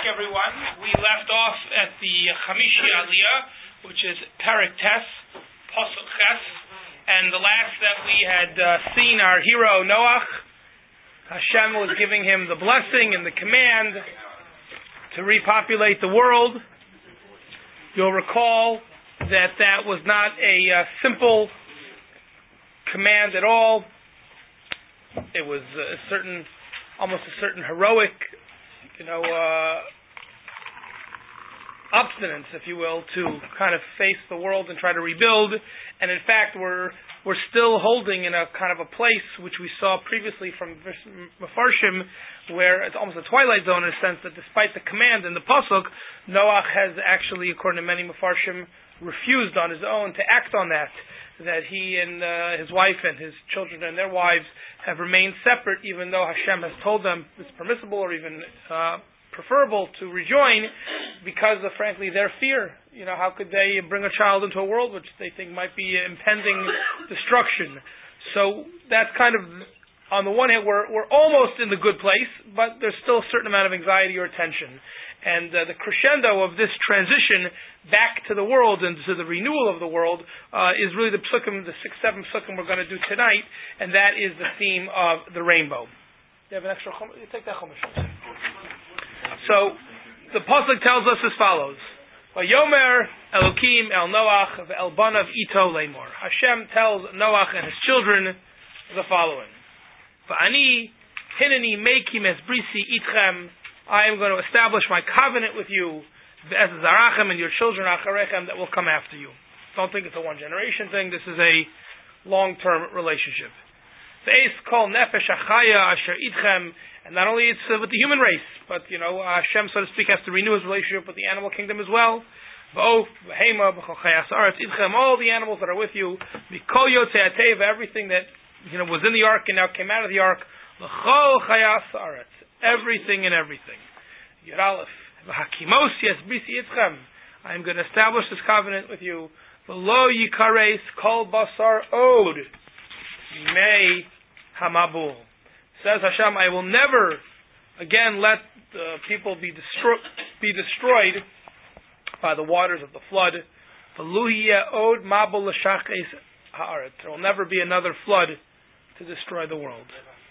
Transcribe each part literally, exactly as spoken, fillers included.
back, everyone. We left off at the Chamishi Aliyah, which is Perek Tes, Pasuk Ches, and the last that we had uh, seen our hero Noach. Hashem was giving him the blessing and the command to repopulate the world. You'll recall that that was not a uh, simple command at all. It was a certain, almost a certain heroic, you know, uh, obstinance, if you will, to kind of face the world and try to rebuild. And in fact, we're we're still holding in a kind of a place which we saw previously from Mefarshim, where it's almost a twilight zone in a sense that despite the command in the pasuk, Noach has actually, according to many Mefarshim, refused on his own to act on that. That he and uh, his wife and his children and their wives have remained separate, even though Hashem has told them it's permissible or even uh, preferable to rejoin, because of, frankly, their fear. You know, how could they bring a child into a world which they think might be impending destruction? So that's kind of, on the one hand, we're we're almost in the good place, but there's still a certain amount of anxiety or tension. And uh, the crescendo of this transition back to the world and to the renewal of the world uh, is really the psukim, the six, seven psukim we're going to do tonight, and that is the theme of the rainbow. You have an extra chumash? You take that chumash. So the pasuk tells us as follows: Vayomer Elokim El Noach ve'el banav ito leimor. Hashem tells Noach and his children the following: Va'ani hineni mekim es brisi itchem. I am going to establish my covenant with you, as Zarachem and your children Acharechem that will come after you. Don't think it's a one generation thing. This is a long term relationship. Ve'es kol nefesh achaya asher itchem, and not only it's uh, with the human race, but you know Hashem, so to speak, has to renew his relationship with the animal kingdom as well. V'of v'hema b'chol chayas aretz itchem, all the animals that are with you, b'kol yotzei ateva, everything that you know was in the ark and now came out of the ark, l'chol chayas aretz. Everything and everything. Yud Aleph. V'hakimos yes brisi itchem. I am going to establish this covenant with you. V'lo yikares kol basar od mei hamabul. Says Hashem, I will never again let the people be, destro- be destroyed by the waters of the flood. V'lo yeh od mabul l'shachis haaretz. There will never be another flood to destroy the world.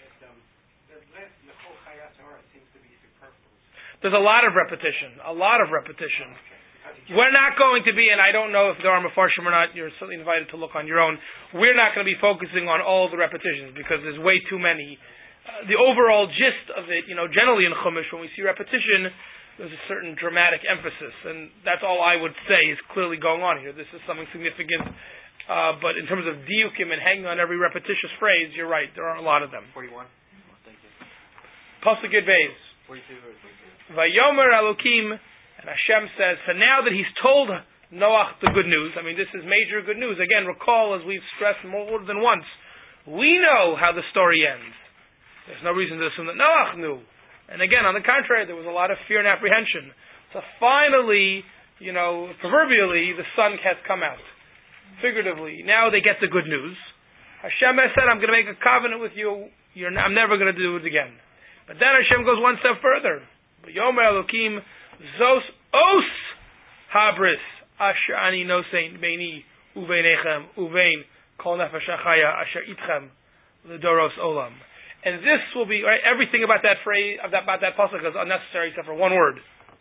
There's a lot of repetition, a lot of repetition. We're not going to be, and I don't know if there are Mefarshim or not, you're certainly invited to look on your own. We're not going to be focusing on all the repetitions because there's way too many. Uh, the overall gist of it, you know, generally in Chumash, when we see repetition, there's a certain dramatic emphasis, and that's all I would say is clearly going on here. This is something significant, uh, but in terms of diukim and hanging on every repetitious phrase, you're right, there are a lot of them. forty-one. Oh, thank you. Pasuk Yud Beis. forty-two or twenty-two. Vayomer Elokim, and Hashem says, so now that he's told Noach the good news, I mean this is major good news. Again, recall, as we've stressed more than once, we know how the story ends. There's no reason to assume that Noach knew. And again, on the contrary, there was a lot of fear and apprehension. So finally, you know, proverbially, the sun has come out. Figuratively, now they get the good news. Hashem has said, I'm going to make a covenant with you. You're n- I'm never going to do it again. But then Hashem goes one step further. Yomer Elokim Zos Os Habris Asher Ani Nosein Beini Uveinechem Uvein Kol Nefesh Achaya Asher Itchem L'Doros Olam. And this will be right, everything about that phrase about that pasuk is unnecessary except for one word.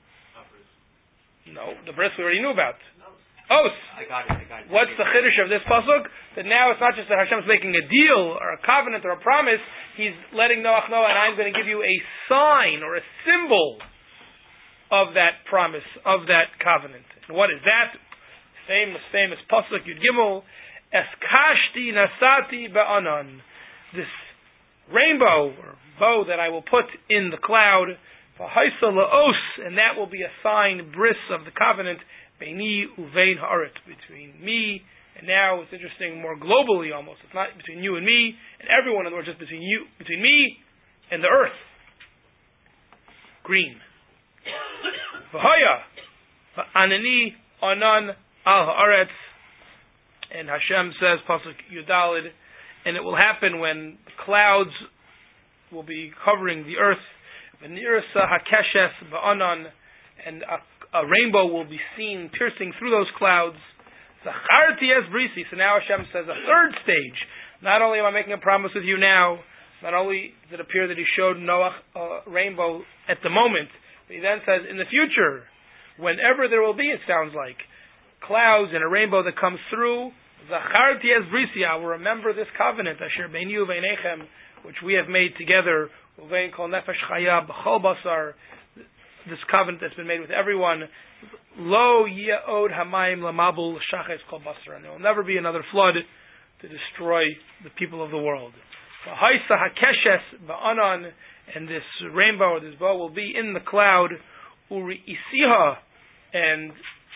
No, the bris we already knew about. Os. I got it. I got it. What's the chiddush of this pasuk? That now it's not just that Hashem's making a deal or a covenant or a promise. He's letting Noach know, and I'm going to give you a sign or a symbol of that promise, of that covenant. And what is that? Famous, famous pasuk Yud Gimel. Eskashti nasati ba'anan. This rainbow or bow that I will put in the cloud. V'haisa la'os, and that will be a sign, bris of the covenant. Beini uvein haaretz, between me and now it's interesting more globally almost. It's not between you and me and everyone in the world, just between you, between me and the earth. Green. V'haya v'anani anan al haaretz, and Hashem says pasuk Yudalid, and it will happen when the clouds will be covering the earth. V'nirasa hakeshes ba'anan, and a, a rainbow will be seen piercing through those clouds. Zacharti es brisi. So now Hashem says a third stage. Not only am I making a promise with you now, not only does it appear that he showed Noah a rainbow at the moment, but he then says in the future, whenever there will be, it sounds like, clouds and a rainbow that comes through, Zacharti es brisi, I will remember this covenant, Asher beini uveinechem, which we have made together, uvein kol nefesh chaya b'chol basar, this covenant that's been made with everyone, lo ye'od hamayim lamabul shaches kol basar, and there will never be another flood to destroy the people of the world. V'haisa hakeshes ba'anan, and this rainbow or this bow will be in the cloud, uri isiha, and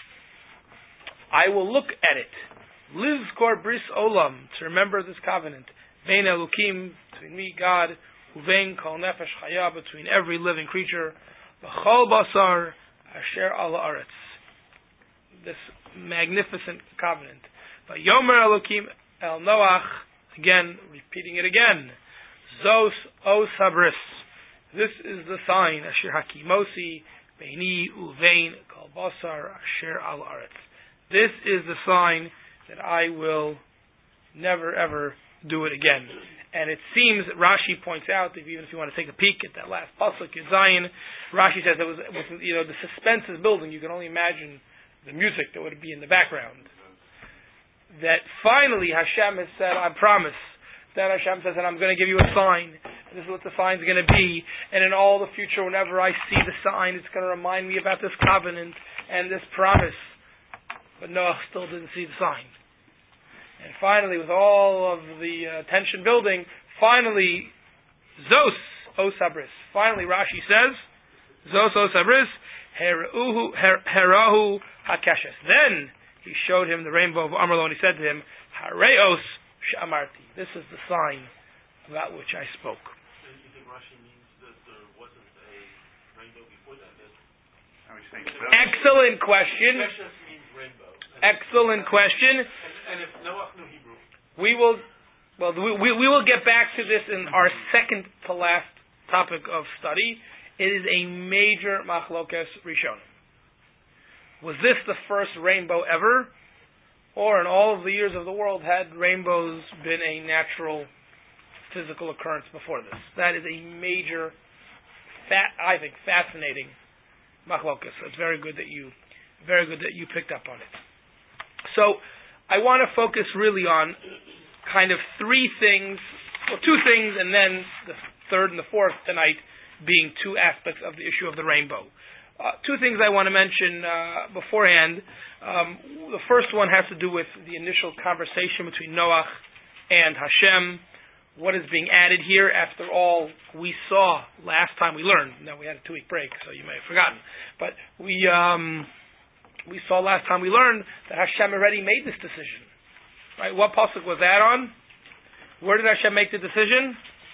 I will look at it. Lizkor bris olam, to remember this covenant. Vein elukim, between me, God, uvein kol nefesh chaya, between every living creature, v'chol basar asher ala aretz. This magnificent covenant. Vayomer elukim el Noach, again, repeating it again. Zos os habris. This is the sign, asher hakimosi, beini uvein kol basar asher ala aretz. This is the sign that I will never ever do it again. And it seems that Rashi points out, that even if you want to take a peek at that last pasuk in Zion, Rashi says it was, it was, you know, the suspense is building. You can only imagine the music that would be in the background. That finally Hashem has said, I promise. Then Hashem says, and I'm going to give you a sign. And this is what the sign is going to be. And in all the future, whenever I see the sign, it's going to remind me about this covenant and this promise. But Noah still didn't see the sign. And finally, with all of the uh, tension building, finally, Zos Osabris. Finally, Rashi says, Zos Osabris, Herahu Hakeshes. Then he showed him the rainbow of Amarlo, and he said to him, Hareos Shamarti. This is the sign about which I spoke. So you think Rashi means that there wasn't a rainbow before that? Excellent question. Rainbow. Excellent question. And, and if Noah knew Hebrew, we will, well, we, we, we will get back to this in our second to last topic of study. It is a major machlokes rishonim. Was this the first rainbow ever, or in all of the years of the world had rainbows been a natural physical occurrence before this? That is a major, fat, I think, fascinating machlokes. It's very good that you, very good that you picked up on it. So, I want to focus really on kind of three things, well, two things, and then the third and the fourth tonight being two aspects of the issue of the rainbow. Uh, two things I want to mention uh, beforehand. Um, the first one has to do with the initial conversation between Noach and Hashem. What is being added here? After all, we saw last time we learned. Now we had a two-week break, so you may have forgotten. But we um, we saw last time we learned that Hashem already made this decision. Right? What pasuk was that on? Where did Hashem make the decision?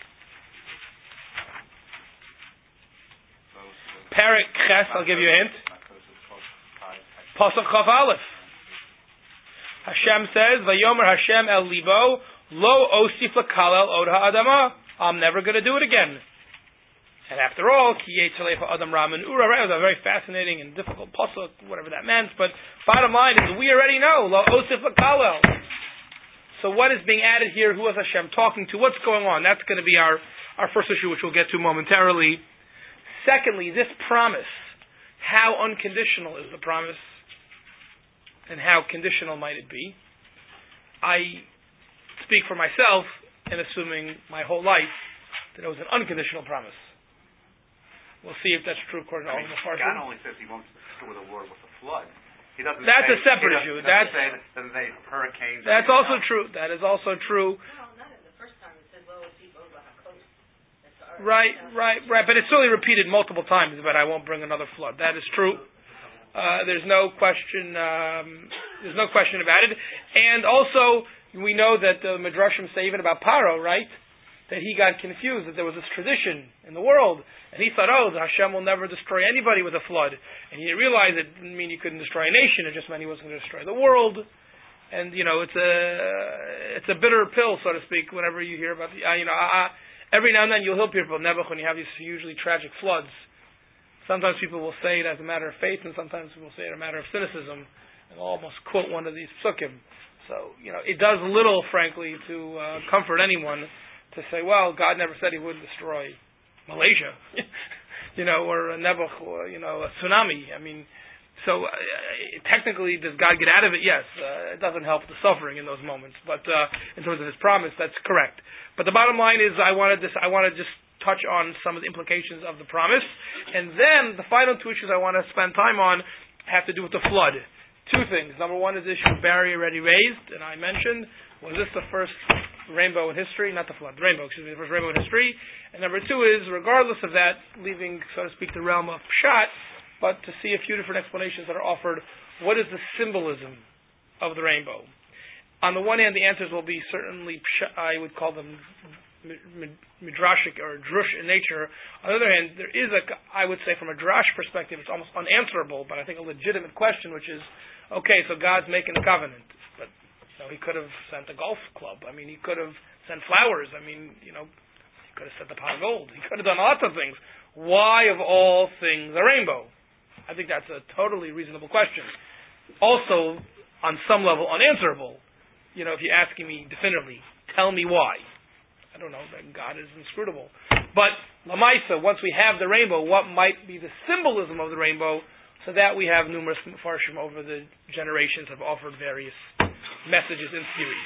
Perek Ches, I'll give you a hint. Pasuk Chav Aleph. Hashem says, Vayomer Hashem el libo, lo osif lakalel od ha'adama. I'm never going to do it again. And after all, Ki yetzalei ha'adam ramen ura, right? It was a very fascinating and difficult pasuk, whatever that meant. But bottom line is, we already know, lo osif lakalel. So what is being added here? Who is Hashem talking to? What's going on? That's going to be our, our first issue, which we'll get to momentarily. Secondly, this promise, how unconditional is the promise? And how conditional might it be? I speak for myself in assuming my whole life that it was an unconditional promise. We'll see if that's true according to all I mean, the Mepharshim. God only says he won't destroy the world with a flood. He doesn't That's say, a separate he issue. Doesn't, That's say, doesn't say hurricanes. That's also else. true. That is also true. No, not in the first time. It said, well, it's people over our coast. Right, right, right. But it's certainly repeated multiple times, but I won't bring another flood. That is true. Uh, there's no question. Um, there's no question about it. And also, we know that the Midrashim say even about Paro, right? That he got confused, that there was this tradition in the world. And he thought, oh, Hashem will never destroy anybody with a flood. And he didn't realize it didn't mean he couldn't destroy a nation. It just meant he wasn't going to destroy the world. And, you know, it's a it's a bitter pill, so to speak, whenever you hear about, the, uh, you know, uh, every now and then you'll hear people, Nebuch, when you have these hugely tragic floods. sometimes people will say it as a matter of faith, and sometimes people will say it as a matter of cynicism, and they'll almost quote one of these psukim. So, you know, it does little, frankly, to uh, comfort anyone to say, well, God never said He would destroy Malaysia, you know, or a Nebuch, or, you know, a tsunami. I mean, so uh, technically, does God get out of it? Yes. Uh, it doesn't help the suffering in those moments, but uh, in terms of His promise, that's correct. But the bottom line is, I wanted this. I want to just touch on some of the implications of the promise, and then the final two issues I want to spend time on have to do with the flood. Two things. Number one is the issue of barrier already raised, and I mentioned, was this the first rainbow in history? Not the flood, the rainbow, excuse me, the first rainbow in history. And number two is, regardless of that, leaving, so to speak, the realm of Pshat, but to see a few different explanations that are offered, what is the symbolism of the rainbow? On the one hand, the answers will be certainly, Pshat, I would call them midrashic or drush in nature. On the other hand, there is a, I would say from a drash perspective, it's almost unanswerable, but I think a legitimate question, which is, okay, so God's making a covenant, but you know, He could have sent a golf club. I mean, He could have sent flowers. I mean, you know, He could have sent a pot of gold. He could have done lots of things. Why, of all things, a rainbow? I think that's a totally reasonable question. Also, on some level, unanswerable. You know, if you're asking me definitively, tell me why. I don't know, that God is inscrutable. But, Lamaisa, once we have the rainbow, what might be the symbolism of the rainbow? So that we have numerous Mefarshim over the generations have offered various messages in series.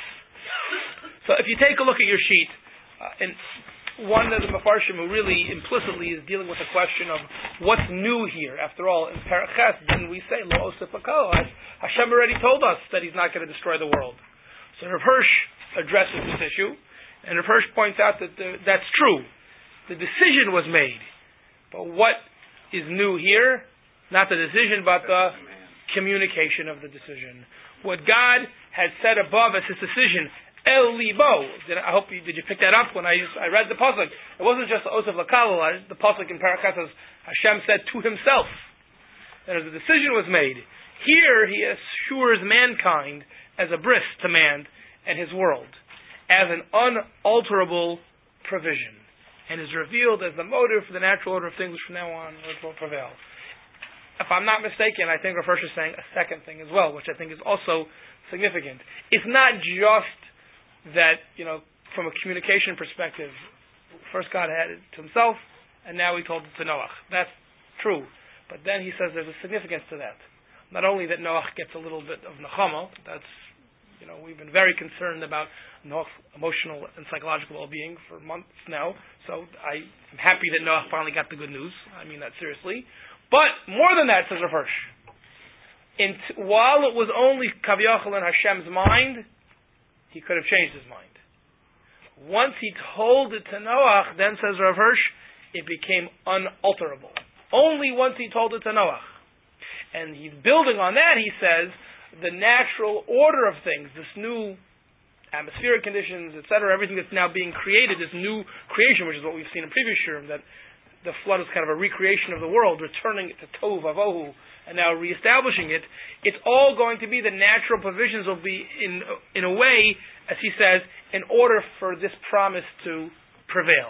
So if you take a look at your sheet, uh, and one of the Mefarshim who really implicitly is dealing with the question of what's new here. After all, in Paraches, didn't we say, Lo Osef Hakol? Hashem already told us that He's not going to destroy the world. So Rav Hirsch addresses this issue, and Rav Hirsch points out that the, that's true. The decision was made. But what is new here? Not the decision, but the communication of the decision. What God had said above as His decision, El Libo. Did I, I hope you, did you pick that up when I I read the pasuk? It wasn't just Osef Lakal. The pasuk in Parakas says Hashem said to Himself that as the decision was made. Here He assures mankind as a bris to man and his world, as an unalterable provision, and is revealed as the motive for the natural order of things which from now on will prevail. If I'm not mistaken, I think Rav Hirsch is saying a second thing as well, which I think is also significant. It's not just that, you know, from a communication perspective, first God had it to Himself, and now He told it to Noach. That's true. But then He says there's a significance to that. Not only that Noach gets a little bit of Nechama, that's, you know, we've been very concerned about Noach's emotional and psychological well-being for months now, so I'm happy that Noach finally got the good news. I mean that seriously. But more than that, says Rav Hirsch, in t- while it was only Kaviyachal in Hashem's mind, He could have changed His mind. Once He told it to Noach, then says Rav Hirsch, it became unalterable. Only once He told it to Noach. And he's building on that, he says, the natural order of things, this new atmospheric conditions, et cetera, everything that's now being created, this new creation, which is what we've seen in previous Shurim, that the flood is kind of a recreation of the world, returning it to Tov Avohu, and now reestablishing it. It's all going to be, the natural provisions will be, in in a way, as he says, in order for this promise to prevail.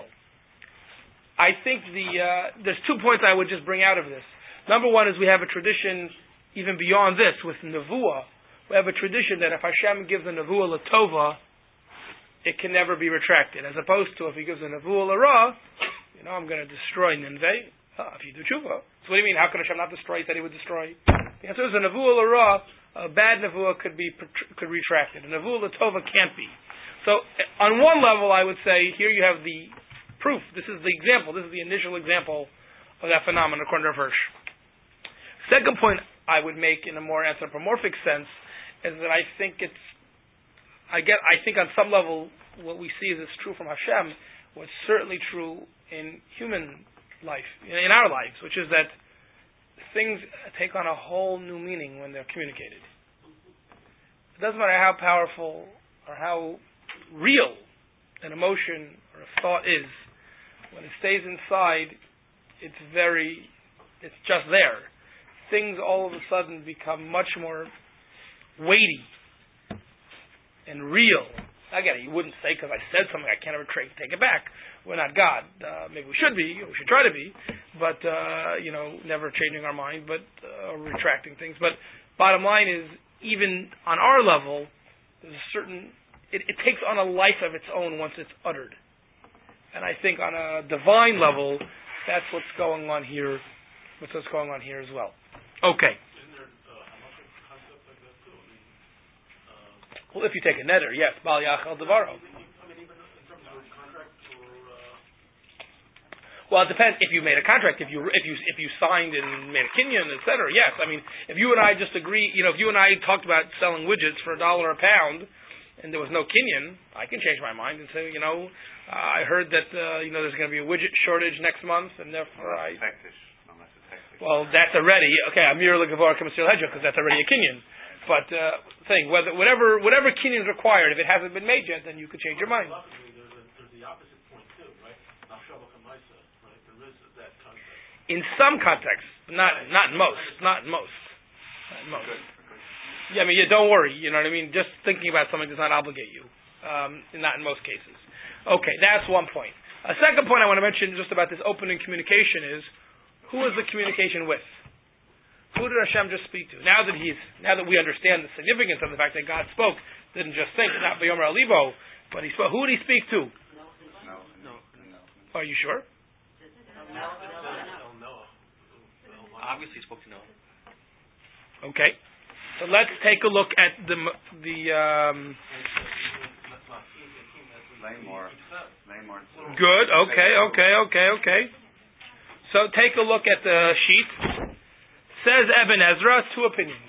I think the uh, there's two points I would just bring out of this. Number one is we have a tradition, even beyond this, with Nevuah. We have a tradition that if Hashem gives a Nevuah L'Tova, it can never be retracted. As opposed to if He gives a Nevuah L'Ra, you know, I'm going to destroy Nineveh. Oh, if you do tshuva. So what do you mean, how could Hashem not destroy? He said He would destroy. The answer is a Nevuah L'Ra, a bad Nevuah could be could retract it. A Nevuah L'Tova can't be. So on one level, I would say, here you have the proof. This is the example. This is the initial example of that phenomenon, according to Rav Hirsch. Second point I would make in a more anthropomorphic sense is that I think it's, I get, I think on some level what we see is true from Hashem, what's certainly true in human life, in our lives, which is that things take on a whole new meaning when they're communicated. It doesn't matter how powerful or how real an emotion or a thought is, when it stays inside, it's very, it's just there. Things all of a sudden become much more weighty and real. again, you wouldn't say because I said something I can't ever take, take it back. We're not God. Uh, maybe we should be. We should try to be. But, uh, you know, never changing our mind, but uh, retracting things. But bottom line is, even on our level, there's a certain, it, it takes on a life of its own once it's uttered. And I think on a divine level, that's what's going on here. That's what's going on here as well. Okay. Isn't there uh, a halachic concept like that too? I mean, uh, Well, if you take a neder, yes, Bal Yachal Devaro. I mean, even in terms of a contract or. Uh, Well, it depends. If you made a contract, if you if you if you signed and made a kinyan, et cetera. Yes, I mean, if you and I just agree, you know, if you and I talked about selling widgets for a dollar a pound, and there was no kinyan, I can change my mind and say, you know, uh, I heard that uh, you know there's going to be a widget shortage next month, and therefore I. Hectish, unless it's hectish. Well, that's already okay. Amir Legavor Kamasil Hedja, because that's already a kinyan. But uh, saying whether whatever whatever kinyan is required, if it hasn't been made yet, then you could change your mind. There's, a, there's the opposite point too, right? Nafshavah Kamaisa, right? There is that concept. In some contexts, not not in most, not in most, not in most. Yeah, I mean, yeah, don't worry. You know what I mean. Just thinking about something does not obligate you. Um, not in most cases. Okay, that's one point. A second point I want to mention just about this opening communication is who is the communication with? Who did Hashem just speak to? Now that he's now that we understand the significance of the fact that God spoke, didn't just think, not Bayomer Alibo, but he spoke. Who did he speak to? No, no, no. Are you sure? El Noah. Obviously spoke to Noah. Okay. So let's take a look at the the. Um, Lamor. Lamor. good. Okay. Okay. Okay. Okay. So take a look at the sheet. Says Eben Ezra, two opinions.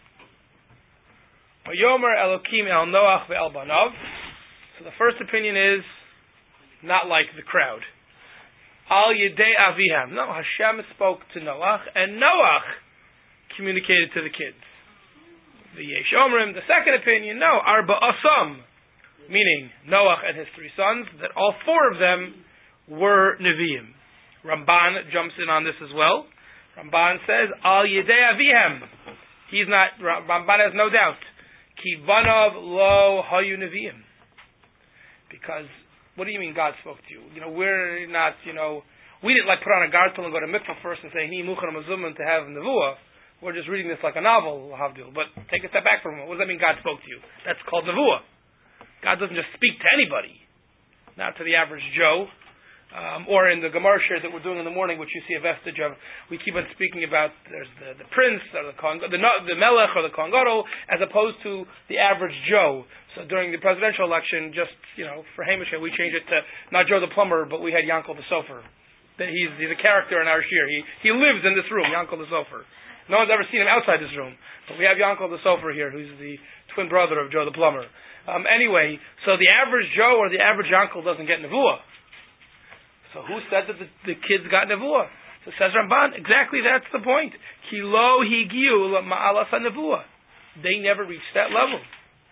Yomer Elokim El Noach ve'el Banav. So the first opinion is not like the crowd. Al Yedei Avihem. No, Hashem spoke to Noach, and Noach communicated to the kids. The Yesh Omrim. The second opinion, no, Arba Asam, meaning Noach and his three sons, that all four of them were Nevi'im. Ramban jumps in on this as well. Ramban says, Al Yedei Avihem. He's not, Ramban has no doubt. Ki Banav Lo Hayu Nevi'im. Because, what do you mean God spoke to you? You know, we're not, you know, we didn't like put on a gartel and go to mikvah first and say, Hi Muchan Mazuman to have Nevuah. We're just reading this like a novel, Havdil. But take a step back for a moment. What does that mean God spoke to you? That's called Nevuah. God doesn't just speak to anybody. Not to the average Joe. Um, or in the Gemara share that we're doing in the morning, which you see a vestige of, we keep on speaking about there's the, the prince, or the, Kohen, the, the Melech, or the Kohen Gadol, as opposed to the average Joe. So during the presidential election, just, you know, for Hamish, we changed it to not Joe the plumber, but we had Yankel the Sofer. That he's, he's a character in our shir. He, he lives in this room, Yankel the Sofer. No one's ever seen him outside this room. But we have Yankel the Sofer here, who's the twin brother of Joe the plumber. Um, anyway, so the average Joe or the average Yankel doesn't get Nevuah. So who said that the, the kids got Nevuah? So says Ramban, exactly that's the point. Ki lo higiu ma'alas nevuah. They never reached that level.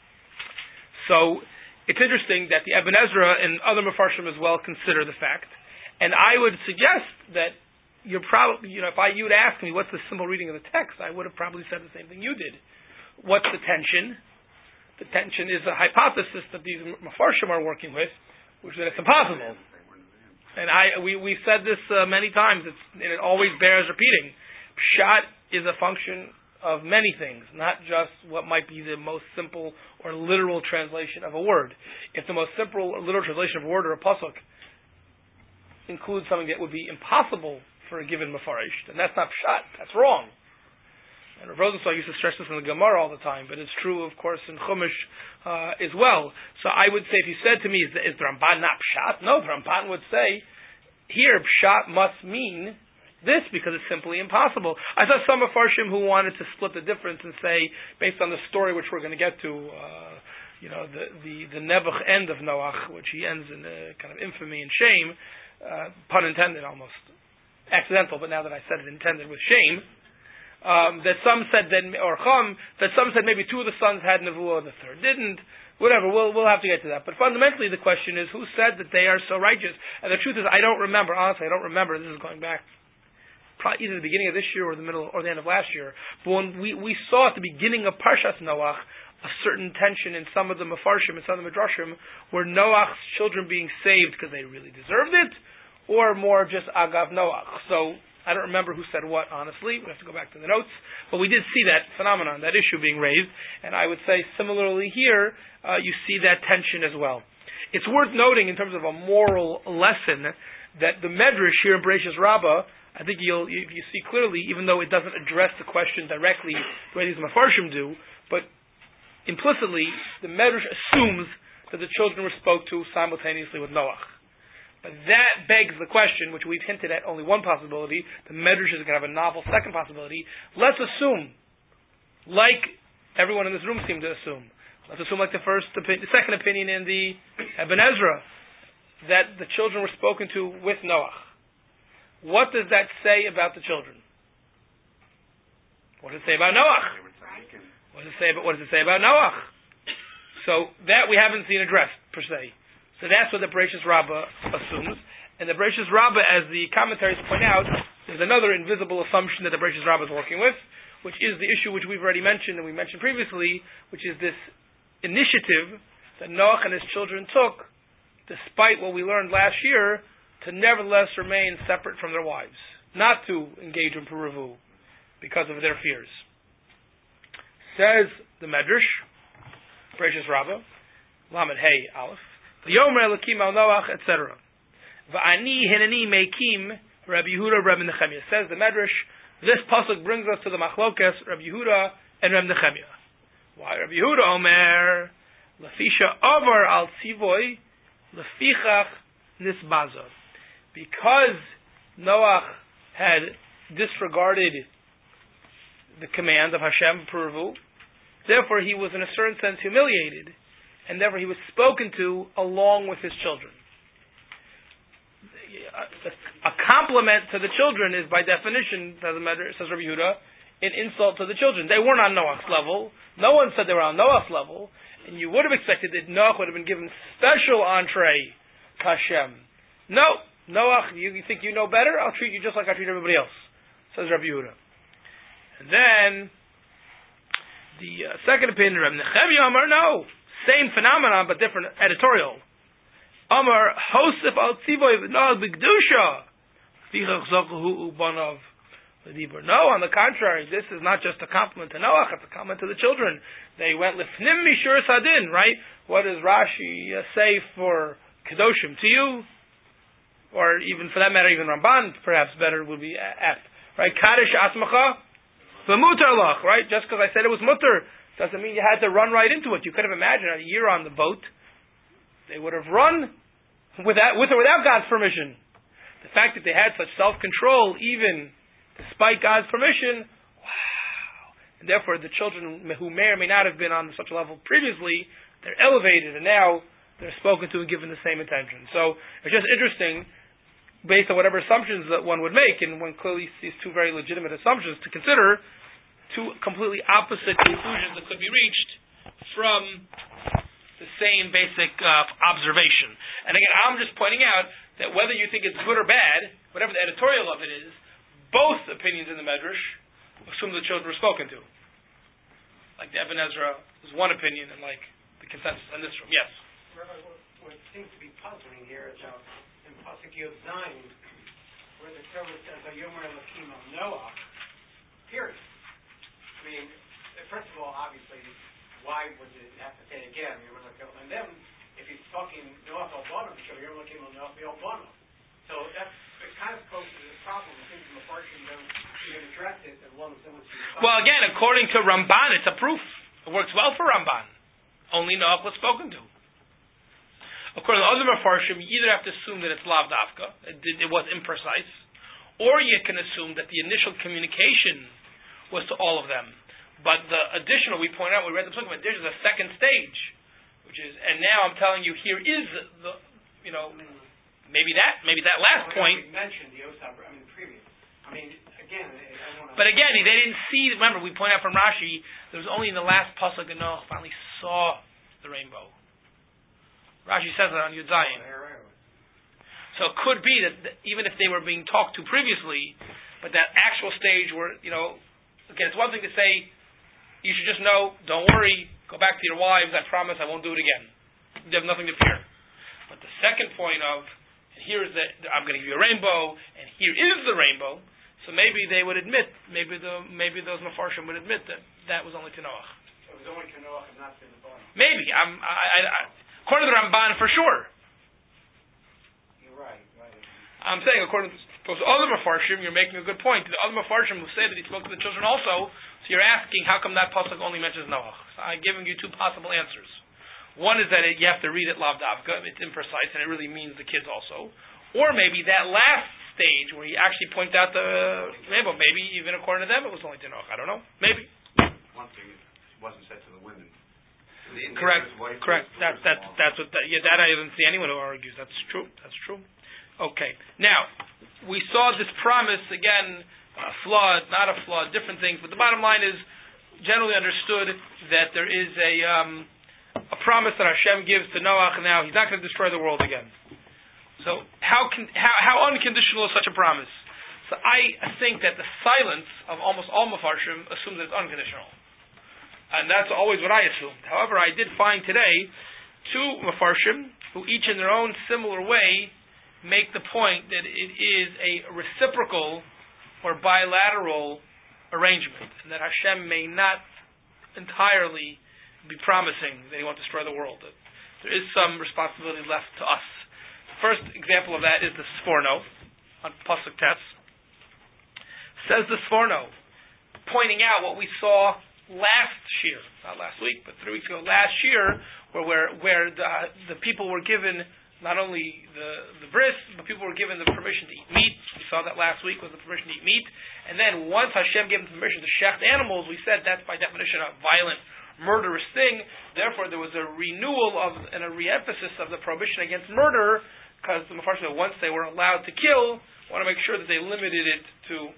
So it's interesting that the Eben Ezra and other Mefarshim as well consider the fact. And I would suggest that you're probably, you know, if I you would ask me what's the simple reading of the text, I would have probably said the same thing you did. What's the tension? The tension is a hypothesis that these Mefarshim are working with, which is that it's impossible. And I we we said this uh, many times, it's, and it always bears repeating. Pshat is a function of many things, not just what might be the most simple or literal translation of a word. If the most simple or literal translation of a word or a pasuk includes something that would be impossible for a given mafarish, then that's not pshat. That's wrong. And Rav Rosenthal used to stress this in the Gemara all the time, but it's true, of course, in Chumash uh, as well. So I would say, if you said to me, is the, is the Ramban not pshat? No, the Ramban would say, here, pshat must mean this, because it's simply impossible. I saw some Mefarshim who wanted to split the difference and say, based on the story which we're going to get to, uh, you know, the, the, the Nebuch end of Noach, which he ends in a kind of infamy and shame, uh, pun intended almost, accidental, but now that I said it intended with shame, Um, that some said that, or Chum, that some said maybe two of the sons had Nevuah, the third didn't. Whatever, we'll we'll have to get to that. But fundamentally, the question is, who said that they are so righteous? And the truth is, I don't remember. Honestly, I don't remember. This is going back probably either the beginning of this year or the middle or the end of last year. But when we we saw at the beginning of Parshas Noach a certain tension in some of the Mefarshim and some of the Midrashim, were Noach's children being saved because they really deserved it, or more just Agav Noach. So I don't remember who said what, honestly. We have to go back to the notes. But we did see that phenomenon, that issue being raised. And I would say similarly here, uh, you see that tension as well. It's worth noting in terms of a moral lesson that the Medrash here in Bereshis Rabbah, I think you'll, you, you see clearly, even though it doesn't address the question directly the way these Mefarshim do, but implicitly, the Medrash assumes that the children were spoke to simultaneously with Noach. But that begs the question, which we've hinted at only one possibility, the Medrash is going to have a novel second possibility. Let's assume, like everyone in this room seemed to assume, let's assume like the first, the second opinion in the Ibn Ezra, that the children were spoken to with Noach. What does that say about the children? What does it say about Noach? What does it say about, what does it say about Noach? So that we haven't seen addressed, per se. So that's what the Bereshis Rabbah assumes. And the Bereshis Rabbah, as the commentaries point out, there's another invisible assumption that the Bereshis Rabbah is working with, which is the issue which we've already mentioned and we mentioned previously, which is this initiative that Noach and his children took, despite what we learned last year, to nevertheless remain separate from their wives, not to engage in Peruvu because of their fears. Says the Medrash, Bereshis Rabbah, Lamed Hey Aleph, V'yomer Elokim al Noach, et cetera. V'ani hineni mekim Rabbi Yehuda, Rabbi Nechemiah. Says the Medrash, this pasuk brings us to the machlokes Rabbi Yehuda and Rabbi Nechemiah. Why Rabbi Yehuda Omer Lefisha Over al Tzivoy Lefichach Nisbaza. Because Noach had disregarded the command of Hashem Peruvu, therefore he was in a certain sense humiliated, and therefore he was spoken to along with his children. A compliment to the children is by definition, says Rabbi Yehuda, an insult to the children. They weren't on Noach's level. No one said they were on Noach's level, and you would have expected that Noach would have been given special entree to Hashem. No, Noach, you, you think you know better? I'll treat you just like I treat everybody else, says Rabbi Yehuda. And then the uh, second opinion, Rabbi Nechemiah Amar, no. Same phenomenon, but different editorial. Amar Hosef al Tzivoy v'Noach b'Kedusha v'Chach Zochu u'Banav v'Dibur. No, on the contrary, this is not just a compliment to Noach; it's a compliment to the children. They went lifnim mishur sadin, right? What does Rashi uh, say for kedoshim to you, or even for that matter, even Ramban, perhaps better would be apt, right? Kadosh asmacha v'mutar lach, right? Just because I said it was mutar doesn't mean you had to run right into it. You could have imagined a year on the boat, they would have run without, with or without God's permission. The fact that they had such self-control, even despite God's permission, wow. And therefore, the children who may or may not have been on such a level previously, they're elevated, and now they're spoken to and given the same attention. So it's just interesting, based on whatever assumptions that one would make, and one clearly sees two very legitimate assumptions to consider, two completely opposite conclusions that could be reached from the same basic uh, observation. And again, I'm just pointing out that whether you think it's good or bad, whatever the editorial of it is, both opinions in the Medrash assume the children were spoken to. Like the Ibn Ezra is one opinion, and like the consensus in this room. Yes? Rabbi, what, what seems to be puzzling here is uh, in Pasuk Yud Zayin, where the Torah says, Vayomer Elokim al Noach, period. I mean, first of all, obviously, why would it have to say it again? And then, if he's talking Noach al Banav, so you're looking at Noach al Banav. So that's it kind of poses this problem. It seems the Mefarshim don't even address it as well as someone. Well, again, according to Ramban, it's a proof. It works well for Ramban. Only Noach was spoken to. According to other Mefarshim, you either have to assume that it's Lav Dafka, it, it was imprecise, or you can assume that the initial communication was to all of them. But the additional, we point out, we read the book, there's a second stage, which is, and now I'm telling you, here is the, you know, maybe that, maybe that last well, point. We mentioned the Osab, I mean, the previous. I mean, again, I want to. But again, they didn't see, remember, we point out from Rashi, there was only in the last pasuk Noach finally saw the rainbow. Rashi says that on Yud Zayin. So it could be that even if they were being talked to previously, but that actual stage where, you know, again, it's one thing to say, you should just know, don't worry, Go back to your wives. I promise I won't do it again. You have nothing to fear. But the second point of, and here is the, I'm going to give you a rainbow, and here is the rainbow. So maybe they would admit, maybe the maybe those Mefarshim would admit that that was only to Noach. So it was only to Noach and not to the Bana. Maybe. I'm, I, I, I, according to the Ramban, for sure. You're right. right. I'm saying according to those other Mefarshim, you're making a good point. The other Mefarshim will say that he spoke to the children also. So you're asking, how come that pasuk only mentions Noach? So I'm giving you two possible answers. One is that it, you have to read it lav davka. It's imprecise, and it really means the kids also. Or maybe that last stage where he actually pointed out the rainbow. Maybe even according to them, it was only to Noach. I don't know. Maybe. One thing, it wasn't said to the women. The Correct. Correct. That that that's what. That, yeah, that I didn't see anyone who argues. That's true. That's true. Okay. Now we saw this promise again. A flood, not a flood, different things. But the bottom line is generally understood that there is a um, a promise that Hashem gives to Noach. Now he's not going to destroy the world again. So how can how, how unconditional is such a promise? So I think that the silence of almost all Mefarshim assumes that it's unconditional, and that's always what I assumed. However, I did find today two Mefarshim who each in their own similar way make the point that it is a reciprocal or bilateral arrangement, and that Hashem may not entirely be promising that He won't destroy the world. That there is some responsibility left to us. First example of that is the Sforno on Pasuk Tes. Says the Sforno, pointing out what we saw last year, not last week, but three weeks ago, last year, where where, where the, the people were given not only the, the bris, but people were given the permission to eat meat. We saw that last week was the permission to eat meat. And then once Hashem gave them permission to shecht animals, we said that's by definition a violent, murderous thing. Therefore, there was a renewal of and a re-emphasis of the prohibition against murder, because the Mefarshim said once they were allowed to kill, want to make sure that they limited it to.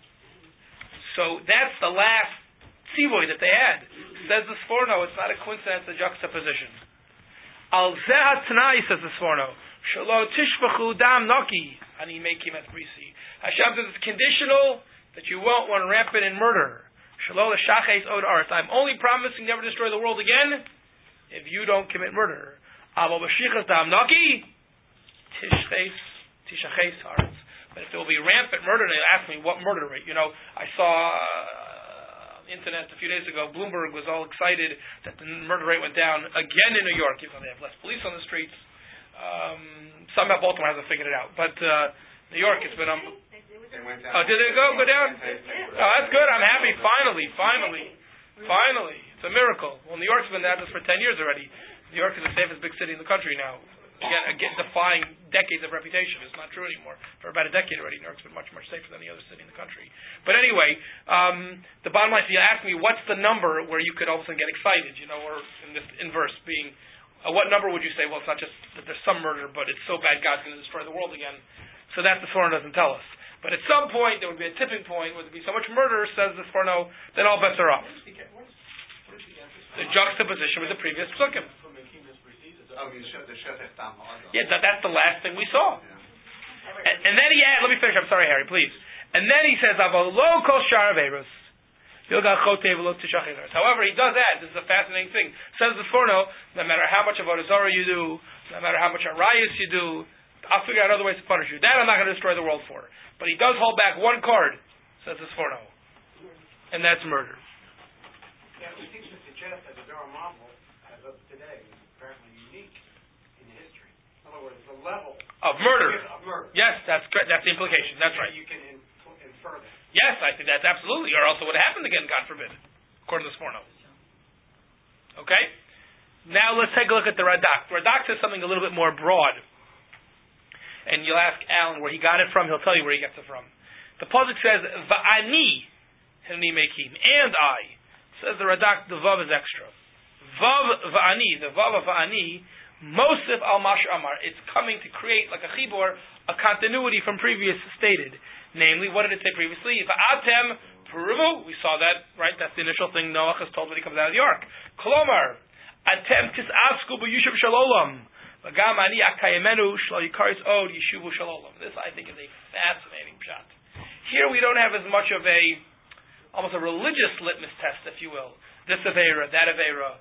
So that's the last tzivoy that they had. Says the Sforno, it's not a coincidence, a juxtaposition. Al zeh tnai, says the Sforno. Shelo tishvachu dam noki ani mekim et brisi. Hashem says it's conditional that you won't run rampant in murder. Shelo l'shaches od aretz. I'm only promising never to destroy the world again if you don't commit murder. Avo b'shichas dam noki tishches tishaches aretz. But if there will be rampant murder, they ask me what murder rate. You know, I saw uh, the internet a few days ago. Bloomberg was all excited that the murder rate went down again in New York, even though they have less police on the streets. Um, somehow Baltimore hasn't figured it out, but uh, New York has been. Um, oh, did it go go down? Oh, that's good. I'm happy. Finally, finally, finally, it's a miracle. Well, New York's been at this for ten years already. New York is the safest big city in the country now. Again, again, defying decades of reputation. It's not true anymore. For about a decade already, New York's been much, much safer than any other city in the country. But anyway, um, the bottom line, if you ask me, what's the number where you could all of a sudden get excited, you know, or in this inverse being, uh, what number would you say, well, it's not just that there's some murder, but it's so bad God's going to destroy the world again. So that the Sforno doesn't tell us. But at some point, there would be a tipping point where there would be so much murder, says the Sforno, then all bets are off. The juxtaposition with the previous psukim. Yeah, that, that's the last thing we saw. And, and then he adds, let me finish, I'm sorry, Harry, please. And then he says, However, he does add, this is a fascinating thing, says the Sforno, no matter how much of Avodah Zarah you do, no matter how much Arayas you do, I'll figure out other ways to punish you. That I'm not going to destroy the world for. But he does hold back one card, says the Sforno, and that's murder. Yeah, it seems to suggest that the Dora model, as of today, is apparently unique in history. In other words, the level of murder. Of murder. Yes, that's that's the implication. That's right. You can in, infer that. Yes, I think that's absolutely, or else it would have happened again, God forbid, according to Sforno. Okay? Now let's take a look at the Radak. Radak says something a little bit more broad. And you'll ask Alan where he got it from, he'll tell you where he gets it from. The pasuk says, Va'ani Hini Mekim, and I. Says the Radak, the Vav is extra. Vav Va'ani, the Vav of Va'ani, Mosif al Mash Amar. It's coming to create, like a chibor, a continuity from previous stated. Namely, what did it say previously? Va'atem Perumu. We saw that, right? That's the initial thing Noach is told when he comes out of the ark. Kolomar, Atem Tisasku B'Yushav Shalom. V'gam Ani Akayemenu Shlo Yikaris Od Yishuvu Shalom. This, I think, is a fascinating shot. Here we don't have as much of a, almost a religious litmus test, if you will. This Aveira, that Aveira.